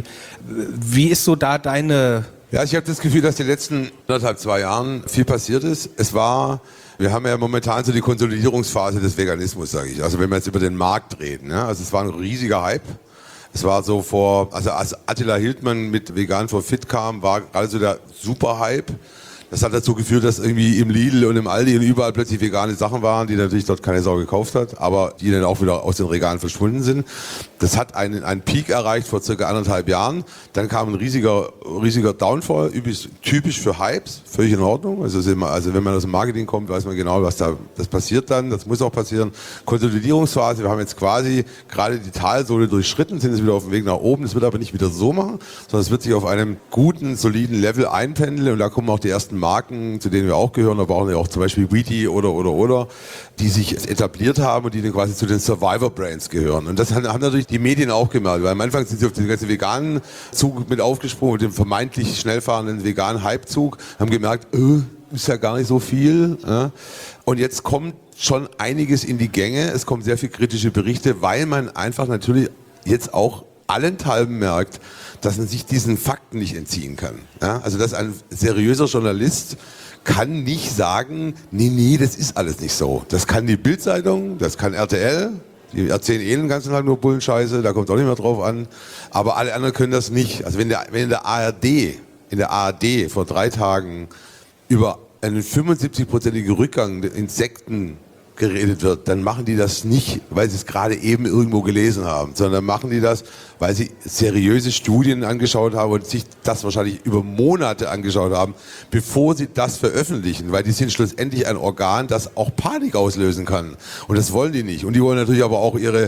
Wie ist so da deine... Ja, ich habe das Gefühl, dass die letzten anderthalb, zwei Jahren viel passiert ist. Es war, wir haben ja momentan so die Konsolidierungsphase des Veganismus, sage ich. Also wenn wir jetzt über den Markt reden, ja, also es war ein riesiger Hype. Es war so vor, also als Attila Hildmann mit Vegan for Fit kam, war gerade so der Super-Hype. Das hat dazu geführt, dass irgendwie im Lidl und im Aldi und überall plötzlich vegane Sachen waren, die natürlich dort keine Sau gekauft hat, aber die dann auch wieder aus den Regalen verschwunden sind. Das hat einen, einen Peak erreicht vor circa anderthalb Jahren. Dann kam ein riesiger, riesiger Downfall, typisch für Hypes, völlig in Ordnung. Also, also wenn man aus dem Marketing kommt, weiß man genau, was da, das passiert dann. Das muss auch passieren. Konsolidierungsphase. Wir haben jetzt quasi gerade die Talsohle durchschritten, sind jetzt wieder auf dem Weg nach oben. Das wird aber nicht wieder so machen, sondern es wird sich auf einem guten, soliden Level einpendeln und da kommen auch die ersten Marken, zu denen wir auch gehören, aber auch, auch zum Beispiel Wheatie oder, oder, oder, die sich etabliert haben und die dann quasi zu den Survivor-Brands gehören. Und das haben natürlich die Medien auch gemerkt, weil am Anfang sind sie auf den ganzen veganen Zug mit aufgesprungen, mit dem vermeintlich schnell fahrenden veganen Hype-Zug, haben gemerkt, äh, ist ja gar nicht so viel. Ja. Und jetzt kommt schon einiges in die Gänge, es kommen sehr viele kritische Berichte, weil man einfach natürlich jetzt auch allenthalben merkt, dass man sich diesen Fakten nicht entziehen kann. Ja? Also dass ein seriöser Journalist kann nicht sagen, nee, nee, das ist alles nicht so. Das kann die Bild-Zeitung, das kann R T L, die erzählen eh den ganzen Tag nur Bullenscheiße, da kommt es auch nicht mehr drauf an. Aber alle anderen können das nicht. Also wenn, der, wenn in der A R D, in der A R D vor drei Tagen über einen fünfundsiebzig-prozentigen Rückgang der Insekten geredet wird, dann machen die das nicht, weil sie es gerade eben irgendwo gelesen haben, sondern machen die das, weil sie seriöse Studien angeschaut haben und sich das wahrscheinlich über Monate angeschaut haben, bevor sie das veröffentlichen, weil die sind schlussendlich ein Organ, das auch Panik auslösen kann. Und das wollen die nicht. Und die wollen natürlich aber auch ihre,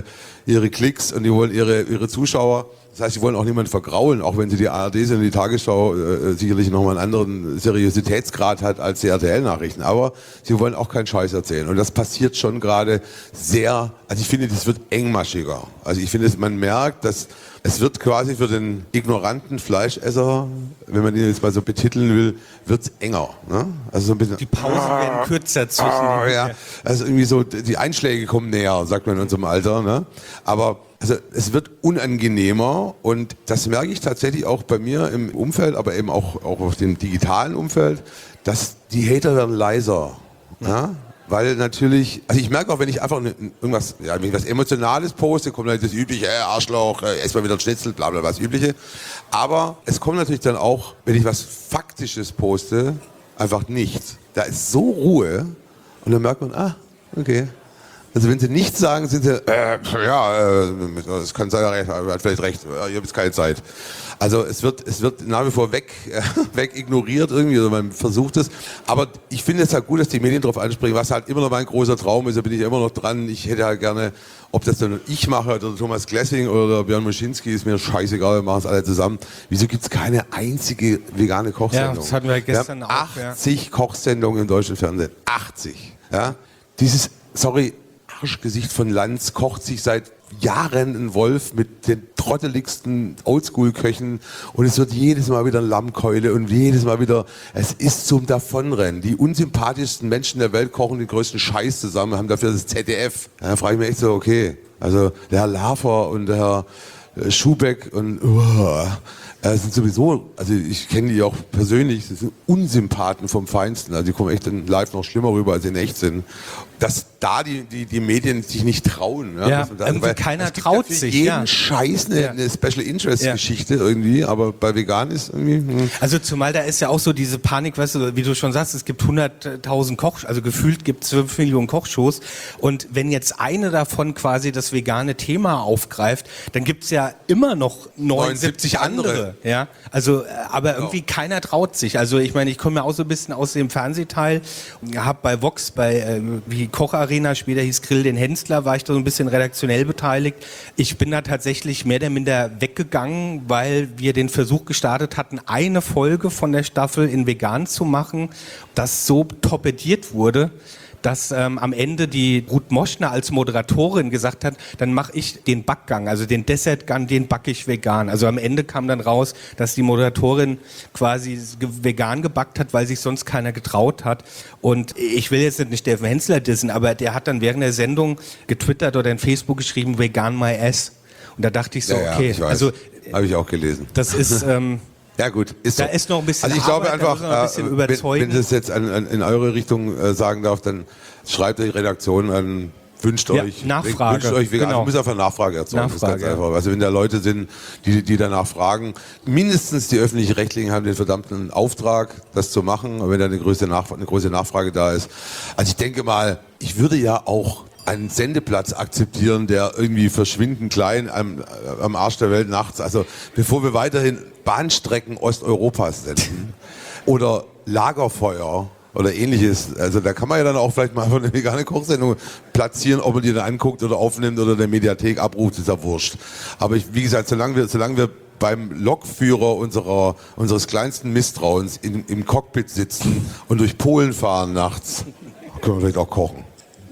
ihre Klicks und die wollen ihre, ihre Zuschauer. Das heißt, sie wollen auch niemanden vergraulen, auch wenn sie die A R D sind und die Tagesschau äh, sicherlich nochmal einen anderen Seriositätsgrad hat als die R T L-Nachrichten. Aber sie wollen auch keinen Scheiß erzählen. Und das passiert schon gerade sehr, also ich finde, das wird engmaschiger. Also ich finde, man merkt, dass es wird quasi für den ignoranten Fleischesser, wenn man ihn jetzt mal so betiteln will, wird es enger. Ne? Also so ein bisschen, die Pausen ah, werden kürzer zwischen ah, ja. Also irgendwie so, die Einschläge kommen näher, sagt man in unserem Alter. Ne? Aber also es wird unangenehmer und das merke ich tatsächlich auch bei mir im Umfeld, aber eben auch, auch auf dem digitalen Umfeld, dass die Hater werden leiser. Ja? Weil natürlich, also ich merke auch, wenn ich einfach irgendwas, ja, wenn ich was Emotionales poste, kommt halt das übliche, äh, Arschloch, äh, ess mal wieder ein Schnitzel, bla bla, was übliche. Aber es kommt natürlich dann auch, wenn ich was Faktisches poste, einfach nichts. Da ist so Ruhe und dann merkt man, ah, okay. Also wenn sie nichts sagen, sind sie, äh, ja, äh, das kann sein, er hat vielleicht recht, ich habe jetzt keine Zeit. Also es wird, es wird nach wie vor weg, äh, weg ignoriert irgendwie, also man versucht es. Aber ich finde es halt gut, dass die Medien darauf ansprechen, was halt immer noch mein großer Traum ist, da bin ich immer noch dran. Ich hätte halt gerne, ob das dann ich mache oder Thomas Glessing oder Björn Moschinski, ist mir scheißegal, wir machen es alle zusammen. Wieso gibt es keine einzige vegane Kochsendung? Ja, das hatten wir gestern wir haben auch. achtzig Ja. Kochsendungen im deutschen Fernsehen. achtzig. Ja? Dieses, sorry, Arschgesicht von Lanz kocht sich seit Jahren ein Wolf mit den trotteligsten Oldschool-Köchen und es wird jedes Mal wieder eine Lammkeule und jedes Mal wieder, es ist zum Davonrennen. Die unsympathischsten Menschen der Welt kochen den größten Scheiß zusammen, haben dafür das Z D F. Da frage ich mich echt so, okay, also der Herr Lafer und der Herr Schubeck und uh, äh, sind sowieso, also ich kenne die auch persönlich, das sind Unsympathen vom Feinsten, also die kommen echt in live noch schlimmer rüber, als sie in echt sind. Dass da die, die, die Medien sich nicht trauen. Ja, ja da, irgendwie keiner traut ja sich. Jeden ja. Scheiß eine, ja. eine Special Interest ja. Geschichte irgendwie, aber bei vegan ist irgendwie... Hm. Also zumal da ist ja auch so diese Panik, weißt du, wie du schon sagst, es gibt hunderttausend Koch, also gefühlt gibt es fünf Millionen Kochshows und wenn jetzt eine davon quasi das vegane Thema aufgreift, dann gibt es ja immer noch neunundsiebzig andere. andere. Ja, also aber irgendwie ja. keiner traut sich. Also ich meine, ich komme ja auch so ein bisschen aus dem Fernsehteil, habe bei Vox, bei äh, wie Kocharena, später hieß Grill den Hensler, war ich da so ein bisschen redaktionell beteiligt. Ich bin da tatsächlich mehr oder minder weggegangen, weil wir den Versuch gestartet hatten, eine Folge von der Staffel in vegan zu machen, das so torpediert wurde, dass ähm, am Ende die Ruth Moschner als Moderatorin gesagt hat, dann mache ich den Backgang, also den Dessert Gun, den backe ich vegan. Also am Ende kam dann raus, dass die Moderatorin quasi vegan gebackt hat, weil sich sonst keiner getraut hat. Und ich will jetzt nicht Steffen Hensler dissen, aber der hat dann während der Sendung getwittert oder in Facebook geschrieben, vegan my ass. Und da dachte ich so, ja, okay, ja, also habe ich auch gelesen. Das ist ähm, ja gut, ist da so. ist noch ein bisschen Also ich Arbeit, glaube einfach, ein bisschen äh, überzeugen. wenn, wenn das jetzt an, an, in eure Richtung äh, sagen darf, dann schreibt die Redaktion an, wünscht ja, euch, Nachfrage. wünscht euch vegan. Genau. Also müsst einfach Nachfrage erzeugen. Nachfrage, das ist ganz einfach. Also wenn da Leute sind, die, die danach fragen, mindestens die öffentlich-rechtlichen haben den verdammten Auftrag, das zu machen, wenn da eine große, Nachfrage, eine große Nachfrage da ist. Also ich denke mal, ich würde ja auch einen Sendeplatz akzeptieren, der irgendwie verschwindend klein am, am Arsch der Welt nachts, also bevor wir weiterhin Bahnstrecken Osteuropas senden oder Lagerfeuer oder ähnliches, also da kann man ja dann auch vielleicht mal einfach eine vegane Kochsendung platzieren, ob man die dann anguckt oder aufnimmt oder der Mediathek abruft, ist ja wurscht. Aber ich, wie gesagt, solange wir, solange wir beim Lokführer unserer, unseres kleinsten Misstrauens in, im Cockpit sitzen und durch Polen fahren nachts, können wir vielleicht auch kochen.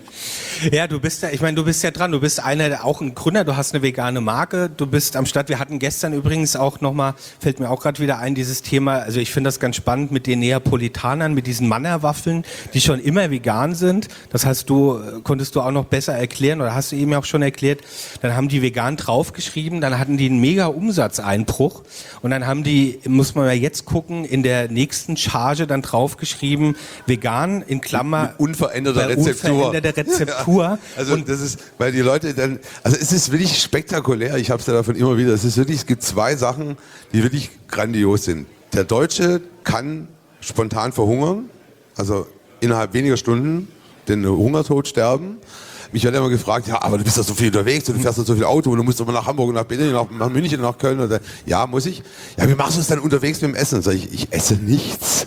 Ja, du bist ja, ich meine, du bist ja dran, du bist einer, der auch ein Gründer, du hast eine vegane Marke, du bist am Start. Wir hatten gestern übrigens auch nochmal, fällt mir auch gerade wieder ein, dieses Thema, also ich finde das ganz spannend mit den Neapolitanern, mit diesen Mannerwaffeln, die schon immer vegan sind. Das hast du, konntest du auch noch besser erklären oder hast du eben auch schon erklärt. Dann haben die vegan draufgeschrieben, dann hatten die einen mega Umsatzeinbruch und dann haben die, muss man ja jetzt gucken, in der nächsten Charge dann draufgeschrieben, vegan in Klammer. Unveränderte Rezeptur. Unveränderte Rezeptur. Ja. Also und das ist, weil die Leute dann, also es ist wirklich spektakulär, ich habe es ja davon immer wieder, es ist wirklich, es gibt zwei Sachen, die wirklich grandios sind. Der Deutsche kann spontan verhungern, also innerhalb weniger Stunden den Hungertod sterben. mich wird immer gefragt, ja, aber du bist doch so viel unterwegs und du fährst doch so viel Auto und du musst doch mal nach Hamburg und nach Berlin, nach, nach München, nach Köln. Und dann, ja, muss ich? Ja, wie machst du es dann unterwegs mit dem Essen? Sag ich, ich esse nichts.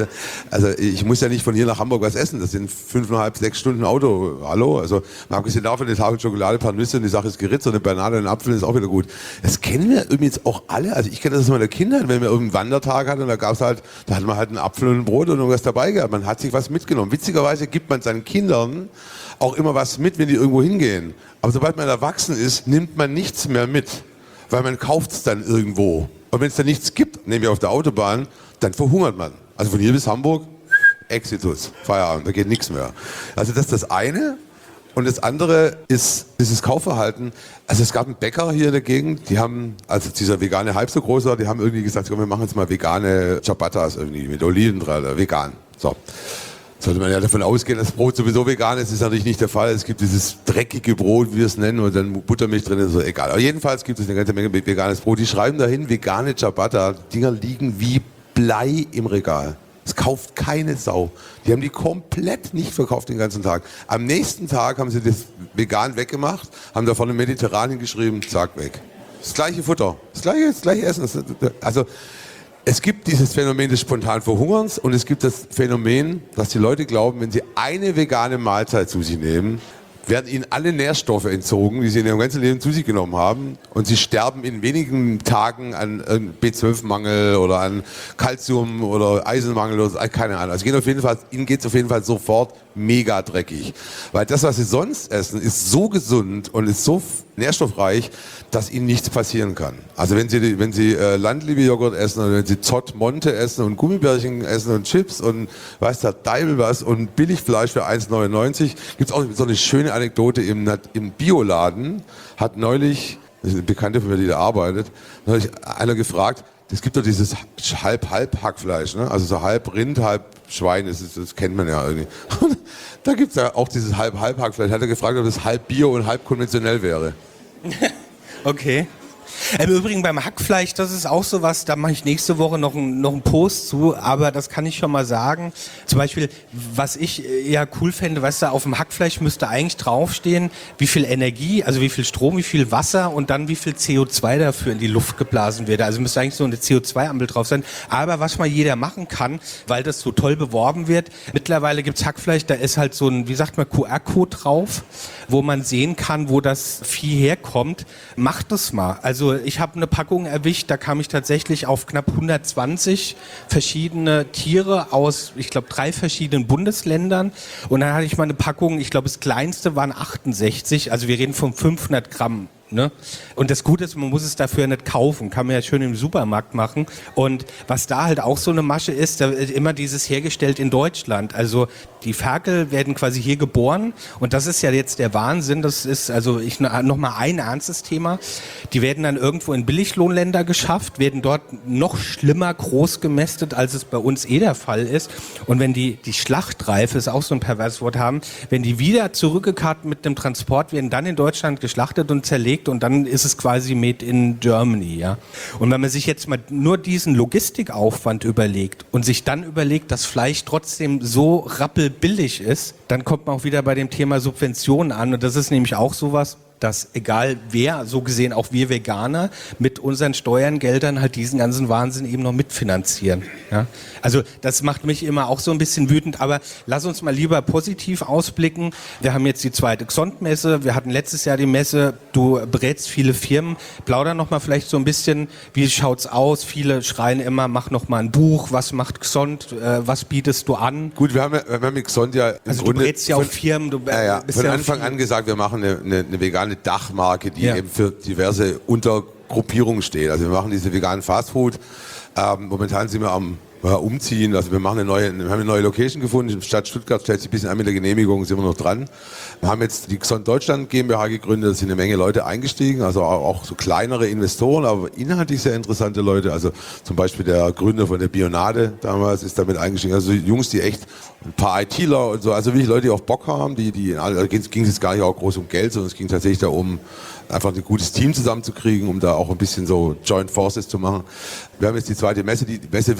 Also ich muss ja nicht von hier nach Hamburg was essen. Das sind fünfeinhalb, sechs Stunden Auto. Hallo? Also mal abgesehen davon, eine Tafel Schokolade, ein paar Nüsse und die Sache ist geritzt und eine Banane und ein Apfel ist auch wieder gut. Das kennen wir übrigens auch alle. Also ich kenne das aus meiner Kindheit, wenn wir irgendeinen Wandertag hatten und da gab es halt, da hat man halt einen Apfel und ein Brot und irgendwas dabei gehabt. Man hat sich was mitgenommen. Witzigerweise gibt man seinen Kindern auch immer was mit, wenn die irgendwo hingehen. Aber sobald man erwachsen ist, nimmt man nichts mehr mit, weil man kauft es dann irgendwo. Und wenn es da nichts gibt, nämlich auf der Autobahn, dann verhungert man. Also von hier bis Hamburg, Exitus, Feierabend, da geht nichts mehr. Also das ist das eine. Und das andere ist dieses Kaufverhalten. Also es gab einen Bäcker hier in der Gegend, die haben, als dieser vegane Hype so groß war, die haben irgendwie gesagt, komm, wir machen jetzt mal vegane Ciabattas irgendwie mit Oliven dran, vegan. So. Sollte man ja davon ausgehen, dass Brot sowieso vegan ist, ist natürlich nicht der Fall. Es gibt dieses dreckige Brot, wie wir es nennen, und dann Buttermilch drin, ist so egal. Aber jedenfalls gibt es eine ganze Menge veganes Brot. Die schreiben dahin, vegane Ciabatta, die Dinger liegen wie Blei im Regal. Es kauft keine Sau. Die haben die komplett nicht verkauft den ganzen Tag. Am nächsten Tag haben sie das vegan weggemacht, haben da vorne Mediterranean geschrieben, zack, weg. Das gleiche Futter, das gleiche, das gleiche Essen. Also es gibt dieses Phänomen des spontanen Verhungerns und es gibt das Phänomen, dass die Leute glauben, wenn sie eine vegane Mahlzeit zu sich nehmen, werden ihnen alle Nährstoffe entzogen, die sie in ihrem ganzen Leben zu sich genommen haben, und sie sterben in wenigen Tagen an B zwölf Mangel oder an Kalzium oder Eisenmangel oder keine Ahnung. Also gehen auf jeden Fall, ihnen geht es auf jeden Fall sofort mega dreckig. Weil das, was sie sonst essen, ist so gesund und ist so nährstoffreich, dass ihnen nichts passieren kann. Also wenn sie, wenn sie äh, Landliebe-Joghurt essen oder wenn sie Zott Monte essen und Gummibärchen essen und Chips und weiß der Deibel was und Billigfleisch für eins neunundneunzig, gibt es auch so eine schöne Anekdote im, im Bioladen, hat neulich, das ist eine Bekannte von mir, die da arbeitet, neulich einer gefragt, es gibt doch dieses Halb-Halb-Hackfleisch, ne? Also so halb Rind, halb Schwein, das, ist, das kennt man ja irgendwie. Und da gibt es ja auch dieses Halb-Halb-Hackfleisch. Hat er gefragt, ob das halb Bio und halb konventionell wäre. Okay. Im Übrigen beim Hackfleisch, das ist auch sowas, da mache ich nächste Woche noch einen noch einen Post zu, aber das kann ich schon mal sagen. Zum Beispiel, was ich ja cool fände, weißt du, auf dem Hackfleisch müsste eigentlich draufstehen, wie viel Energie, also wie viel Strom, wie viel Wasser und dann wie viel C O zwei dafür in die Luft geblasen wird. Also müsste eigentlich so eine C O zwei Ampel drauf sein. Aber was mal jeder machen kann, weil das so toll beworben wird, mittlerweile gibt's Hackfleisch, da ist halt so ein, wie sagt man, Q R-Code drauf, wo man sehen kann, wo das Vieh herkommt. Macht das mal. Also ich habe eine Packung erwischt, da kam ich tatsächlich auf knapp hundertzwanzig verschiedene Tiere aus, ich glaube, drei verschiedenen Bundesländern. Und dann hatte ich mal eine Packung, ich glaube, das kleinste waren achtundsechzig, also wir reden von fünfhundert Gramm. Ne? Und das Gute ist, man muss es dafür nicht kaufen, kann man ja schön im Supermarkt machen. Und was da halt auch so eine Masche ist, da ist immer dieses hergestellt in Deutschland. Also die Ferkel werden quasi hier geboren und das ist ja jetzt der Wahnsinn. Das ist also ich noch mal ein ernstes Thema. Die werden dann irgendwo in Billiglohnländer geschafft, werden dort noch schlimmer groß gemästet, als es bei uns eh der Fall ist. Und wenn die die Schlachtreife, ist auch so ein perverses Wort, haben, wenn die wieder zurückgekarrt mit dem Transport, werden dann in Deutschland geschlachtet und zerlegt. Und dann ist es quasi made in Germany, ja. Und wenn man sich jetzt mal nur diesen Logistikaufwand überlegt und sich dann überlegt, dass Fleisch trotzdem so rappelbillig ist, dann kommt man auch wieder bei dem Thema Subventionen an. Und das ist nämlich auch sowas, dass egal wer, so gesehen auch wir Veganer, mit unseren Steuergeldern halt diesen ganzen Wahnsinn eben noch mitfinanzieren. Ja? Also das macht mich immer auch so ein bisschen wütend, aber lass uns mal lieber positiv ausblicken. Wir haben jetzt die zweite Xont-Messe, wir hatten letztes Jahr die Messe, du berätst viele Firmen. Plauder noch mal vielleicht so ein bisschen, wie schaut's aus? Viele schreien immer, mach noch mal ein Buch, was macht Xont, äh, was bietest du an? Gut, wir haben, ja, wir haben mit Xont ja im also Grunde... du berätst ja auch von, Firmen. Du ja, ja, bist von ja Anfang an gesagt, wir machen eine, eine, eine vegane Dachmarke, die ja. eben für diverse Untergruppierungen steht. Also wir machen diese veganen Fastfood. Ähm, momentan sind wir am ja, Umziehen. Also wir machen eine neue, wir haben eine neue Location gefunden. Die Stadt Stuttgart stellt sich ein bisschen an mit der Genehmigung, sind wir noch dran. Wir haben jetzt die Xont Deutschland GmbH gegründet. Da sind eine Menge Leute eingestiegen, also auch, auch so kleinere Investoren, aber inhaltlich sehr interessante Leute. Also zum Beispiel der Gründer von der Bionade damals ist damit eingestiegen. Also Jungs, die echt ein paar ITler und so, also wirklich Leute, die auch Bock haben, die, die, also ging es jetzt gar nicht auch groß um Geld, sondern es ging tatsächlich darum, einfach ein gutes Team zusammenzukriegen, um da auch ein bisschen so Joint Forces zu machen. Wir haben jetzt die zweite Messe, die Messe wird jetzt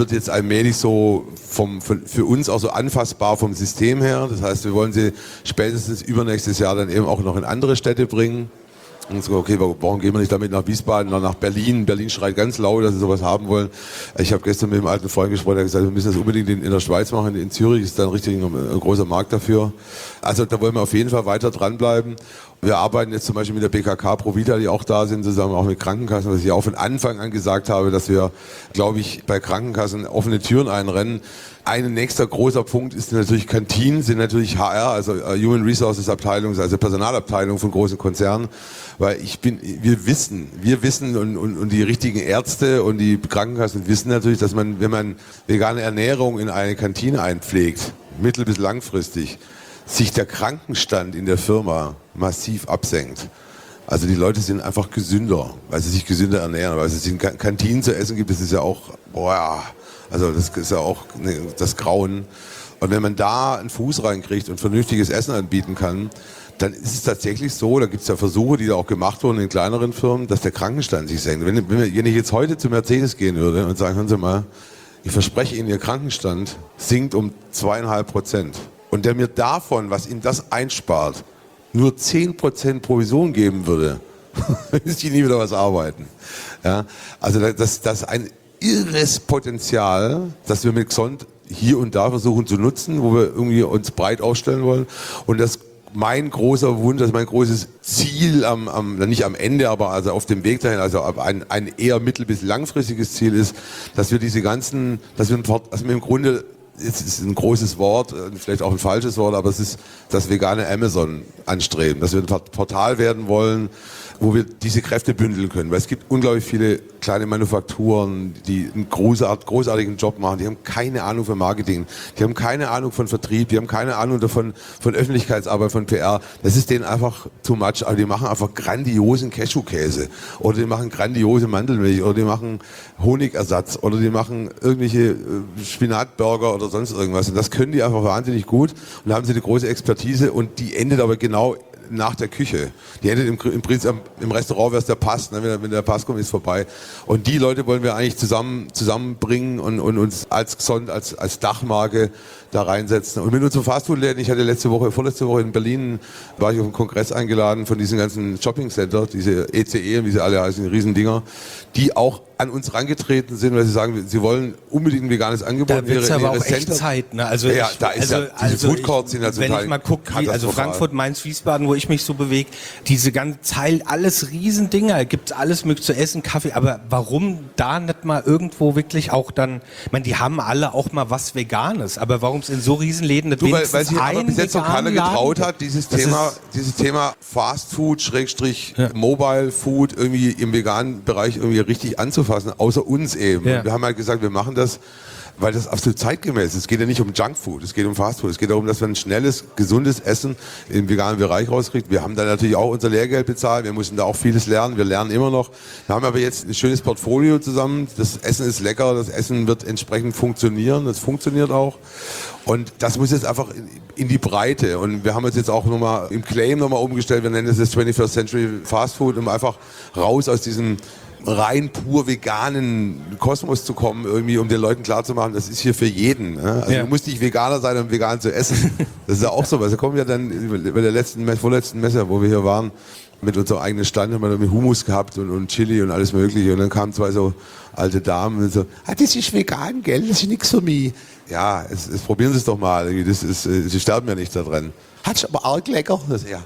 allmählich so vom, für, für uns auch so anfassbar vom System her. Das heißt, wir wollen sie spätestens übernächstes Jahr dann eben auch noch in andere Städte bringen. Und so, okay, warum gehen wir nicht damit nach Wiesbaden oder nach Berlin? Berlin schreit ganz laut, dass sie sowas haben wollen. Ich habe gestern mit einem alten Freund gesprochen, der hat gesagt, wir müssen das unbedingt in, in der Schweiz machen. In Zürich ist da ein richtig ein, ein großer Markt dafür. Also da wollen wir auf jeden Fall weiter dranbleiben. Wir arbeiten jetzt zum Beispiel mit der B K K Provita, die auch da sind, zusammen auch mit Krankenkassen, was ich auch von Anfang an gesagt habe, dass wir, glaube ich, bei Krankenkassen offene Türen einrennen. Ein nächster großer Punkt ist natürlich Kantinen, sind natürlich H R, also Human Resources Abteilung, also Personalabteilung von großen Konzernen, weil ich bin, wir wissen, wir wissen und, und, und die richtigen Ärzte und die Krankenkassen wissen natürlich, dass man, wenn man vegane Ernährung in eine Kantine einpflegt, mittel- bis langfristig, sich der Krankenstand in der Firma massiv absenkt. Also die Leute sind einfach gesünder, weil sie sich gesünder ernähren, weil es in Kantinen zu essen gibt, das ist ja auch, boah, also das ist ja auch das Grauen. Und wenn man da einen Fuß reinkriegt und vernünftiges Essen anbieten kann, dann ist es tatsächlich so, da gibt es ja Versuche, die da auch gemacht wurden in kleineren Firmen, dass der Krankenstand sich senkt. Wenn, wenn ich jetzt heute zu Mercedes gehen würde und sagen, hören Sie mal, ich verspreche Ihnen, Ihr Krankenstand sinkt um zweieinhalb Prozent. Und der mir davon, was ihm das einspart, nur zehn Prozent Provision geben würde, dann müsste ich nie wieder was arbeiten. Ja, also das, das ist ein irres Potenzial, das wir mit Xont hier und da versuchen zu nutzen, wo wir irgendwie uns breit aufstellen wollen. Und das mein großer Wunsch, das ist mein großes Ziel, am, am, nicht am Ende, aber also auf dem Weg dahin, also ein, ein eher mittel- bis langfristiges Ziel ist, dass wir diese ganzen, dass wir, dass wir im Grunde, es ist ein großes Wort, vielleicht auch ein falsches Wort, aber es ist das vegane Amazon anstreben, dass wir ein Portal werden wollen, wo wir diese Kräfte bündeln können. Weil es gibt unglaublich viele kleine Manufakturen, die einen großart, großartigen Job machen. Die haben keine Ahnung von Marketing, die haben keine Ahnung von Vertrieb, die haben keine Ahnung davon, von Öffentlichkeitsarbeit, von P R. Das ist denen einfach too much. Aber die machen einfach grandiosen Cashewkäse. Oder die machen grandiose Mandelmilch. Oder die machen Honigersatz. Oder die machen irgendwelche Spinatburger oder sonst irgendwas. Und das können die einfach wahnsinnig gut. Und da haben sie eine große Expertise. Und die endet aber genau nach der Küche. Die endet im, im Prinzip im Restaurant, wer es der passt. Ne? Wenn, der, wenn der Pass kommt, ist vorbei. Und die Leute wollen wir eigentlich zusammen, zusammenbringen und, und uns als Xont, als, als Dachmarke da reinsetzen. Und mit unseren Fastfood-Läden, ich hatte letzte Woche, vorletzte Woche in Berlin, war ich auf einen Kongress eingeladen von diesen ganzen Shopping-Center, diese E C E und wie sie alle heißen, die Riesendinger, die auch an uns rangetreten sind, weil sie sagen, sie wollen unbedingt ein veganes Angebot. Da wird es aber auch echt Zeit. Ne? Also ja, ich, da ist also, ja, diese also Food Courts sind ja zum wenn Teil ich mal gucke, also Frankfurt, Mainz, Wiesbaden, wo ich mich so bewege, diese ganze Teil, alles Riesendinger, gibt alles möglich zu essen, Kaffee, aber warum da nicht mal irgendwo wirklich auch dann, ich meine, die haben alle auch mal was Veganes, aber warum es in so Riesenläden nicht du, weil, weil sich aber bis jetzt noch keiner getraut hat, dieses das Thema, dieses Thema Fast Food, Schrägstrich ja. Mobile Food irgendwie im veganen Bereich irgendwie richtig anzufassen, außer uns eben. Ja. Wir haben halt gesagt, wir machen das, weil das absolut zeitgemäß ist. Es geht ja nicht um Junkfood, es geht um Fastfood. Es geht darum, dass man ein schnelles, gesundes Essen im veganen Bereich rauskriegt. Wir haben da natürlich auch unser Lehrgeld bezahlt. Wir mussten da auch vieles lernen. Wir lernen immer noch. Wir haben aber jetzt ein schönes Portfolio zusammen. Das Essen ist lecker, das Essen wird entsprechend funktionieren. Das funktioniert auch. Und das muss jetzt einfach in die Breite. Und wir haben uns jetzt auch nochmal im Claim nochmal umgestellt. Wir nennen es das twenty-first Century Fast Food, um einfach raus aus diesem rein pur veganen Kosmos zu kommen, irgendwie, um den Leuten klarzumachen, das ist hier für jeden. Ne? Also ja. Du musst nicht Veganer sein, um vegan zu essen. Das ist ja auch so was. Da kommen wir dann bei der letzten, vorletzten Messe, wo wir hier waren, mit unserem eigenen Stand, haben wir dann mit Hummus gehabt und, und Chili und alles mögliche. Und dann kamen zwei so alte Damen und so, ah, das ist vegan, gell? Das ist nichts für mich. Ja, es, es, probieren Sie es doch mal. Das ist, Sie sterben ja nicht da dran. Hat aber arg lecker. Das, ja.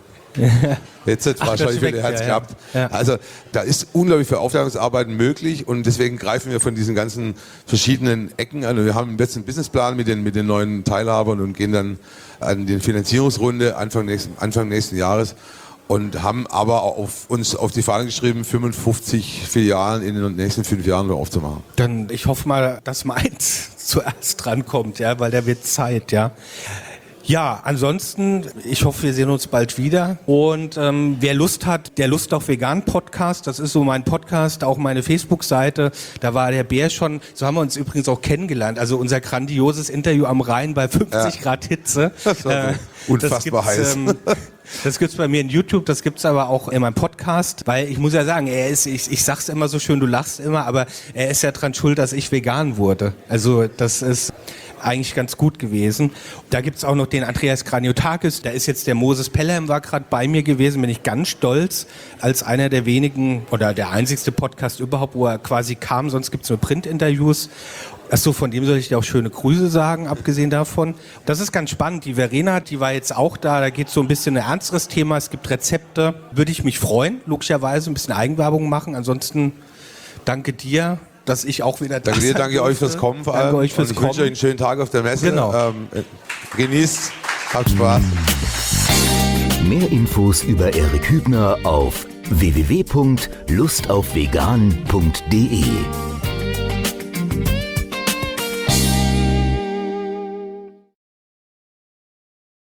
Jetzt hat es wahrscheinlich wieder Herz ja, gehabt. Ja. Also da ist unglaublich viel Aufklärungsarbeit möglich und deswegen greifen wir von diesen ganzen verschiedenen Ecken an. Und wir haben jetzt einen Businessplan mit den, mit den neuen Teilhabern und gehen dann an die Finanzierungsrunde Anfang nächsten, Anfang nächsten Jahres und haben aber auf uns auf die Fahne geschrieben, fünfundfünfzig Filialen in den nächsten fünf Jahren wieder aufzumachen. Dann ich hoffe mal, dass meins zuerst drankommt, ja, weil da wird Zeit, ja. Ja, ansonsten, ich hoffe, wir sehen uns bald wieder. Und ähm, wer Lust hat, der Lust auf Vegan Podcast, das ist so mein Podcast, auch meine Facebook-Seite. Da war der Bär schon, so haben wir uns übrigens auch kennengelernt. Also unser grandioses Interview am Rhein bei fünfzig ja. Grad Hitze. Das war äh, unfassbar das heiß. Ähm, das gibt's bei mir in YouTube, das gibt's aber auch in meinem Podcast, weil ich muss ja sagen, er ist, ich, ich sag's immer so schön, du lachst immer, aber er ist ja dran schuld, dass ich vegan wurde. Also das ist eigentlich ganz gut gewesen. Da gibt's auch noch den Andreas Kraniotakis, da ist jetzt der Moses Pelham, war gerade bei mir gewesen, bin ich ganz stolz, als einer der wenigen oder der einzigste Podcast überhaupt, wo er quasi kam, sonst gibt's nur Print-Interviews. Achso, von dem soll ich dir auch schöne Grüße sagen, abgesehen davon. Das ist ganz spannend. Die Verena, die war jetzt auch da. Da geht es so ein bisschen ein ernsteres Thema. Es gibt Rezepte. Würde ich mich freuen, logischerweise, ein bisschen Eigenwerbung machen. Ansonsten danke dir, dass ich auch wieder da bin. Danke dir, danke euch fürs Kommen. Vor allem. Danke euch fürs Und ich Kommen. wünsche euch einen schönen Tag auf der Messe. Genau. Ähm, genießt, habt Spaß. Mehr Infos über Erik Hübner auf w w w punkt lust auf vegan punkt d e.